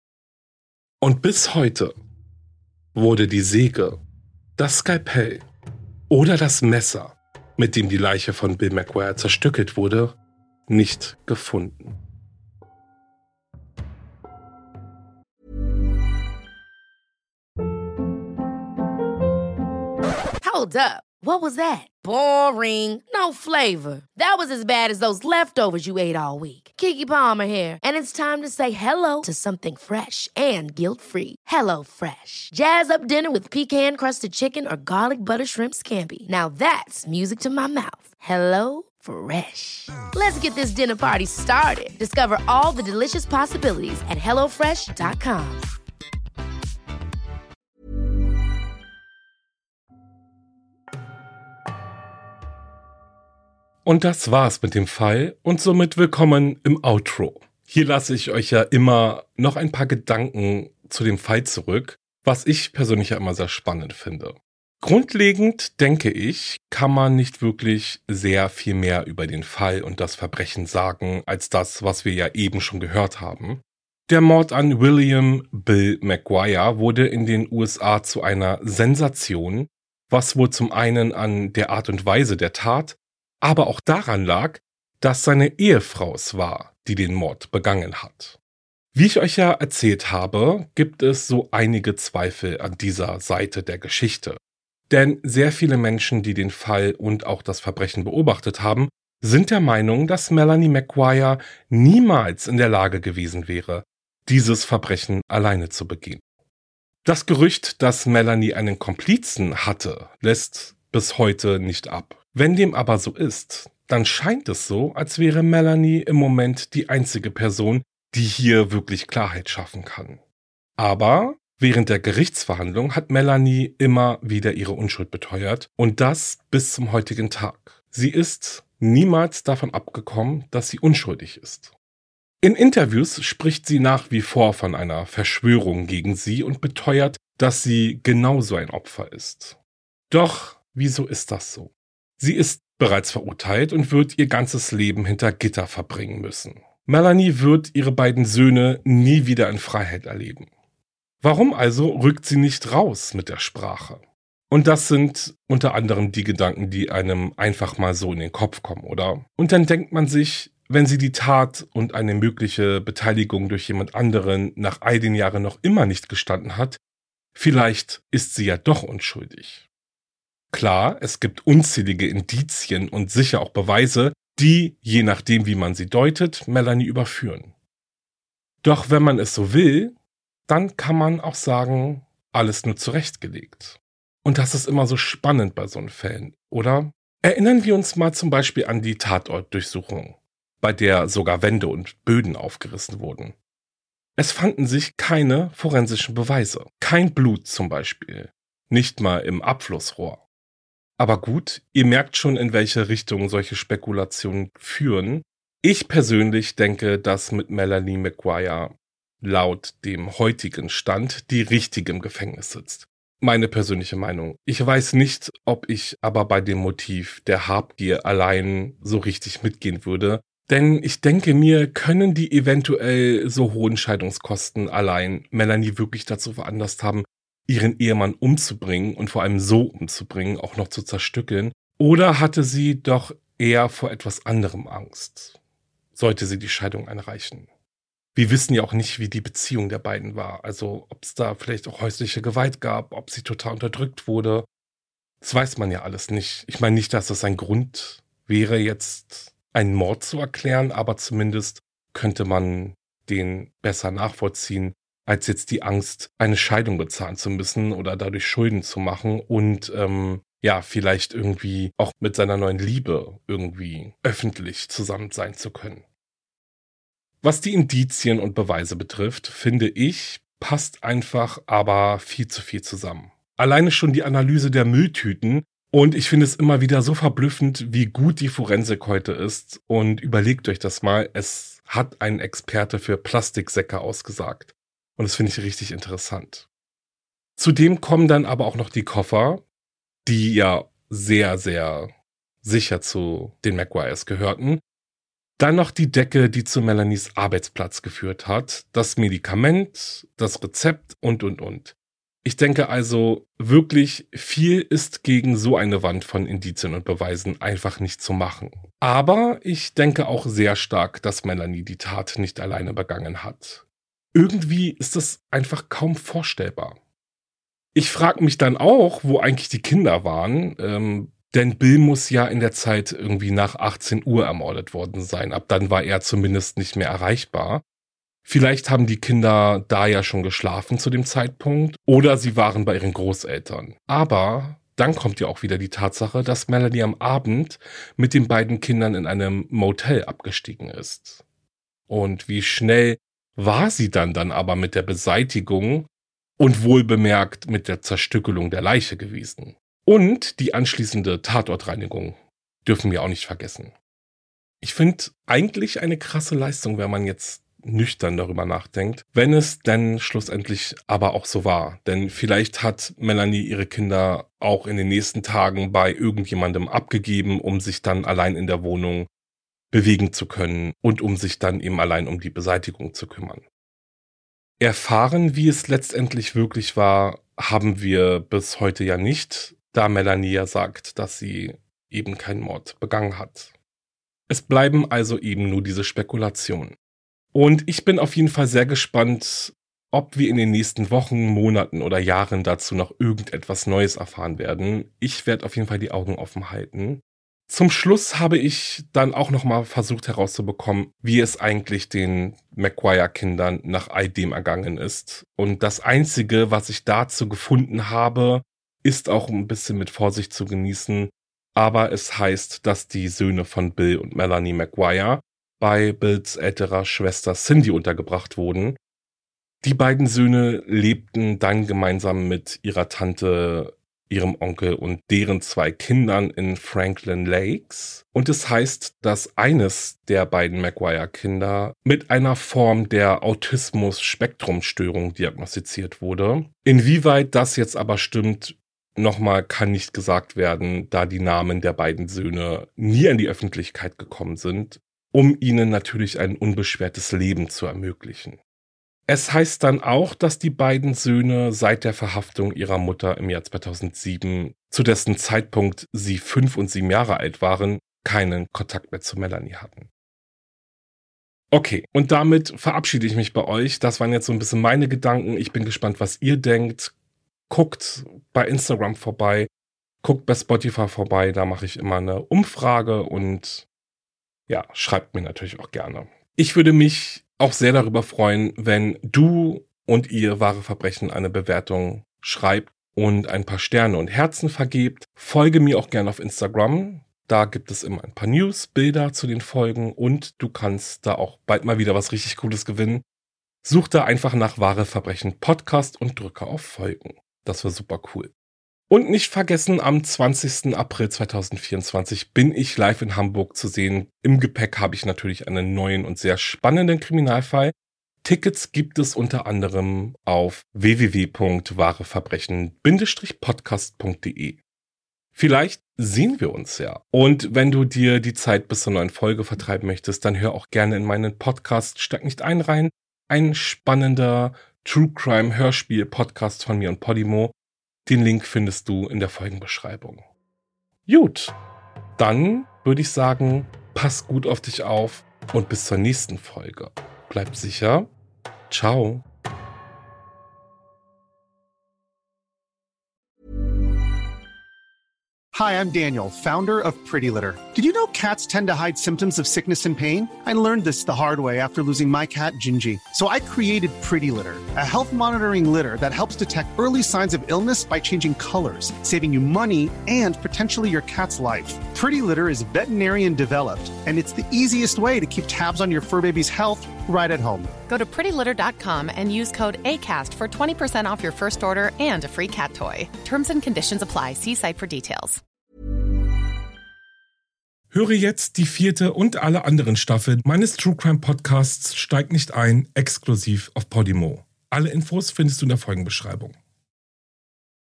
Und bis heute wurde die Säge, das Skalpell oder das Messer, mit dem die Leiche von Bill Maguire zerstückelt wurde, nicht gefunden. Hold up. What was that? Boring. No flavor. That was as bad as those leftovers you ate all week. Keke Palmer here, and it's time to say hello to something fresh and guilt-free. Hello Fresh. Jazz up dinner with pecan-crusted chicken or garlic butter shrimp scampi. Now that's music to my mouth. Hello Fresh. Let's get this dinner party started. Discover all the delicious possibilities at hello fresh dot com. Und das war's mit dem Fall und somit willkommen im Outro. Hier lasse ich euch ja immer noch ein paar Gedanken zu dem Fall zurück, was ich persönlich ja immer sehr spannend finde. Grundlegend, denke ich, kann man nicht wirklich sehr viel mehr über den Fall und das Verbrechen sagen, als das, was wir ja eben schon gehört haben. Der Mord an William Bill McGuire wurde in den U S A zu einer Sensation, was wohl zum einen an der Art und Weise der Tat, aber auch daran lag, dass seine Ehefrau es war, die den Mord begangen hat. Wie ich euch ja erzählt habe, gibt es so einige Zweifel an dieser Seite der Geschichte. Denn sehr viele Menschen, die den Fall und auch das Verbrechen beobachtet haben, sind der Meinung, dass Melanie McGuire niemals in der Lage gewesen wäre, dieses Verbrechen alleine zu begehen. Das Gerücht, dass Melanie einen Komplizen hatte, lässt bis heute nicht ab. Wenn dem aber so ist, dann scheint es so, als wäre Melanie im Moment die einzige Person, die hier wirklich Klarheit schaffen kann. Aber während der Gerichtsverhandlung hat Melanie immer wieder ihre Unschuld beteuert und das bis zum heutigen Tag. Sie ist niemals davon abgekommen, dass sie unschuldig ist. In Interviews spricht sie nach wie vor von einer Verschwörung gegen sie und beteuert, dass sie genauso ein Opfer ist. Doch wieso ist das so? Sie ist bereits verurteilt und wird ihr ganzes Leben hinter Gitter verbringen müssen. Melanie wird ihre beiden Söhne nie wieder in Freiheit erleben. Warum also rückt sie nicht raus mit der Sprache? Und das sind unter anderem die Gedanken, die einem einfach mal so in den Kopf kommen, oder? Und dann denkt man sich, wenn sie die Tat und eine mögliche Beteiligung durch jemand anderen nach all den Jahren noch immer nicht gestanden hat, vielleicht ist sie ja doch unschuldig. Klar, es gibt unzählige Indizien und sicher auch Beweise, die, je nachdem wie man sie deutet, Melanie überführen. Doch wenn man es so will, dann kann man auch sagen, alles nur zurechtgelegt. Und das ist immer so spannend bei so einen Fällen, oder? Erinnern wir uns mal zum Beispiel an die Tatortdurchsuchung, bei der sogar Wände und Böden aufgerissen wurden. Es fanden sich keine forensischen Beweise. Kein Blut zum Beispiel. Nicht mal im Abflussrohr. Aber gut, ihr merkt schon, in welche Richtung solche Spekulationen führen. Ich persönlich denke, dass mit Melanie McGuire laut dem heutigen Stand die Richtige im Gefängnis sitzt. Meine persönliche Meinung. Ich weiß nicht, ob ich aber bei dem Motiv der Habgier allein so richtig mitgehen würde. Denn ich denke mir, können die eventuell so hohen Scheidungskosten allein Melanie wirklich dazu veranlasst haben, ihren Ehemann umzubringen und vor allem so umzubringen, auch noch zu zerstückeln? Oder hatte sie doch eher vor etwas anderem Angst, sollte sie die Scheidung einreichen? Wir wissen ja auch nicht, wie die Beziehung der beiden war. Also ob es da vielleicht auch häusliche Gewalt gab, ob sie total unterdrückt wurde. Das weiß man ja alles nicht. Ich meine nicht, dass das ein Grund wäre, jetzt einen Mord zu erklären, aber zumindest könnte man den besser nachvollziehen, als jetzt die Angst, eine Scheidung bezahlen zu müssen oder dadurch Schulden zu machen und ähm, ja, vielleicht irgendwie auch mit seiner neuen Liebe irgendwie öffentlich zusammen sein zu können. Was die Indizien und Beweise betrifft, finde ich, passt einfach aber viel zu viel zusammen. Alleine schon die Analyse der Mülltüten und ich finde es immer wieder so verblüffend, wie gut die Forensik heute ist und überlegt euch das mal, es hat ein Experte für Plastiksäcke ausgesagt und das finde ich richtig interessant. Zudem kommen dann aber auch noch die Koffer, die ja sehr, sehr sicher zu den McGuires gehörten. Dann noch die Decke, die zu Melanies Arbeitsplatz geführt hat, das Medikament, das Rezept und, und, und. Ich denke also, wirklich viel ist gegen so eine Wand von Indizien und Beweisen einfach nicht zu machen. Aber ich denke auch sehr stark, dass Melanie die Tat nicht alleine begangen hat. Irgendwie ist es einfach kaum vorstellbar. Ich frage mich dann auch, wo eigentlich die Kinder waren, ähm, denn Bill muss ja in der Zeit irgendwie nach achtzehn Uhr ermordet worden sein. Ab dann war er zumindest nicht mehr erreichbar. Vielleicht haben die Kinder da ja schon geschlafen zu dem Zeitpunkt oder sie waren bei ihren Großeltern. Aber dann kommt ja auch wieder die Tatsache, dass Melanie am Abend mit den beiden Kindern in einem Motel abgestiegen ist. Und wie schnell war sie dann dann aber mit der Beseitigung und wohlbemerkt mit der Zerstückelung der Leiche gewesen? Und die anschließende Tatortreinigung dürfen wir auch nicht vergessen. Ich finde eigentlich eine krasse Leistung, wenn man jetzt nüchtern darüber nachdenkt, wenn es denn schlussendlich aber auch so war. Denn vielleicht hat Melanie ihre Kinder auch in den nächsten Tagen bei irgendjemandem abgegeben, um sich dann allein in der Wohnung bewegen zu können und um sich dann eben allein um die Beseitigung zu kümmern. Erfahren, wie es letztendlich wirklich war, haben wir bis heute ja nicht, da Melanie ja sagt, dass sie eben keinen Mord begangen hat. Es bleiben also eben nur diese Spekulationen. Und ich bin auf jeden Fall sehr gespannt, ob wir in den nächsten Wochen, Monaten oder Jahren dazu noch irgendetwas Neues erfahren werden. Ich werde auf jeden Fall die Augen offen halten. Zum Schluss habe ich dann auch nochmal versucht herauszubekommen, wie es eigentlich den Maguire-Kindern nach all dem ergangen ist. Und das Einzige, was ich dazu gefunden habe, ist auch ein bisschen mit Vorsicht zu genießen. Aber es heißt, dass die Söhne von Bill und Melanie Maguire bei Bills älterer Schwester Cindy untergebracht wurden. Die beiden Söhne lebten dann gemeinsam mit ihrer Tante, ihrem Onkel und deren zwei Kindern in Franklin Lakes. Und es heißt, dass eines der beiden Maguire-Kinder mit einer Form der Autismus-Spektrum-Störung diagnostiziert wurde. Inwieweit das jetzt aber stimmt, nochmal kann nicht gesagt werden, da die Namen der beiden Söhne nie in die Öffentlichkeit gekommen sind, um ihnen natürlich ein unbeschwertes Leben zu ermöglichen. Es heißt dann auch, dass die beiden Söhne seit der Verhaftung ihrer Mutter im Jahr zweitausendsieben, zu dessen Zeitpunkt sie fünf und sieben Jahre alt waren, keinen Kontakt mehr zu Melanie hatten. Okay, und damit verabschiede ich mich bei euch. Das waren jetzt so ein bisschen meine Gedanken. Ich bin gespannt, was ihr denkt. Guckt bei Instagram vorbei, guckt bei Spotify vorbei. Da mache ich immer eine Umfrage und ja, schreibt mir natürlich auch gerne. Ich würde mich auch sehr darüber freuen, wenn du und ihr Wahre Verbrechen eine Bewertung schreibt und ein paar Sterne und Herzen vergebt. Folge mir auch gerne auf Instagram. Da gibt es immer ein paar News, Bilder zu den Folgen und du kannst da auch bald mal wieder was richtig Cooles gewinnen. Such da einfach nach Wahre Verbrechen Podcast und drücke auf Folgen. Das war super cool. Und nicht vergessen, am zwanzigsten April zweitausendvierundzwanzig bin ich live in Hamburg zu sehen. Im Gepäck habe ich natürlich einen neuen und sehr spannenden Kriminalfall. Tickets gibt es unter anderem auf w w w punkt wahre verbrechen podcast punkt d e. Vielleicht sehen wir uns ja. Und wenn du dir die Zeit bis zur neuen Folge vertreiben möchtest, dann hör auch gerne in meinen Podcast Steig nicht ein rein. Ein spannender True Crime Hörspiel Podcast von mir und Podimo. Den Link findest du in der Folgenbeschreibung. Gut, dann würde ich sagen, pass gut auf dich auf und bis zur nächsten Folge. Bleib sicher. Ciao. Hi, I'm Daniel, founder of Pretty Litter. Did you know cats tend to hide symptoms of sickness and pain? I learned this the hard way after losing my cat, Gingy. So I created Pretty Litter, a health monitoring litter that helps detect early signs of illness by changing colors, saving you money and potentially your cat's life. Pretty Litter is veterinarian developed, and it's the easiest way to keep tabs on your fur baby's health right at home. Go to pretty litter dot com and use code ACAST for twenty percent off your first order and a free cat toy. Terms and conditions apply. See site for details. Höre jetzt die vierte und alle anderen Staffeln meines True Crime Podcasts Steig nicht ein, exklusiv auf Podimo. Alle Infos findest du in der Folgenbeschreibung.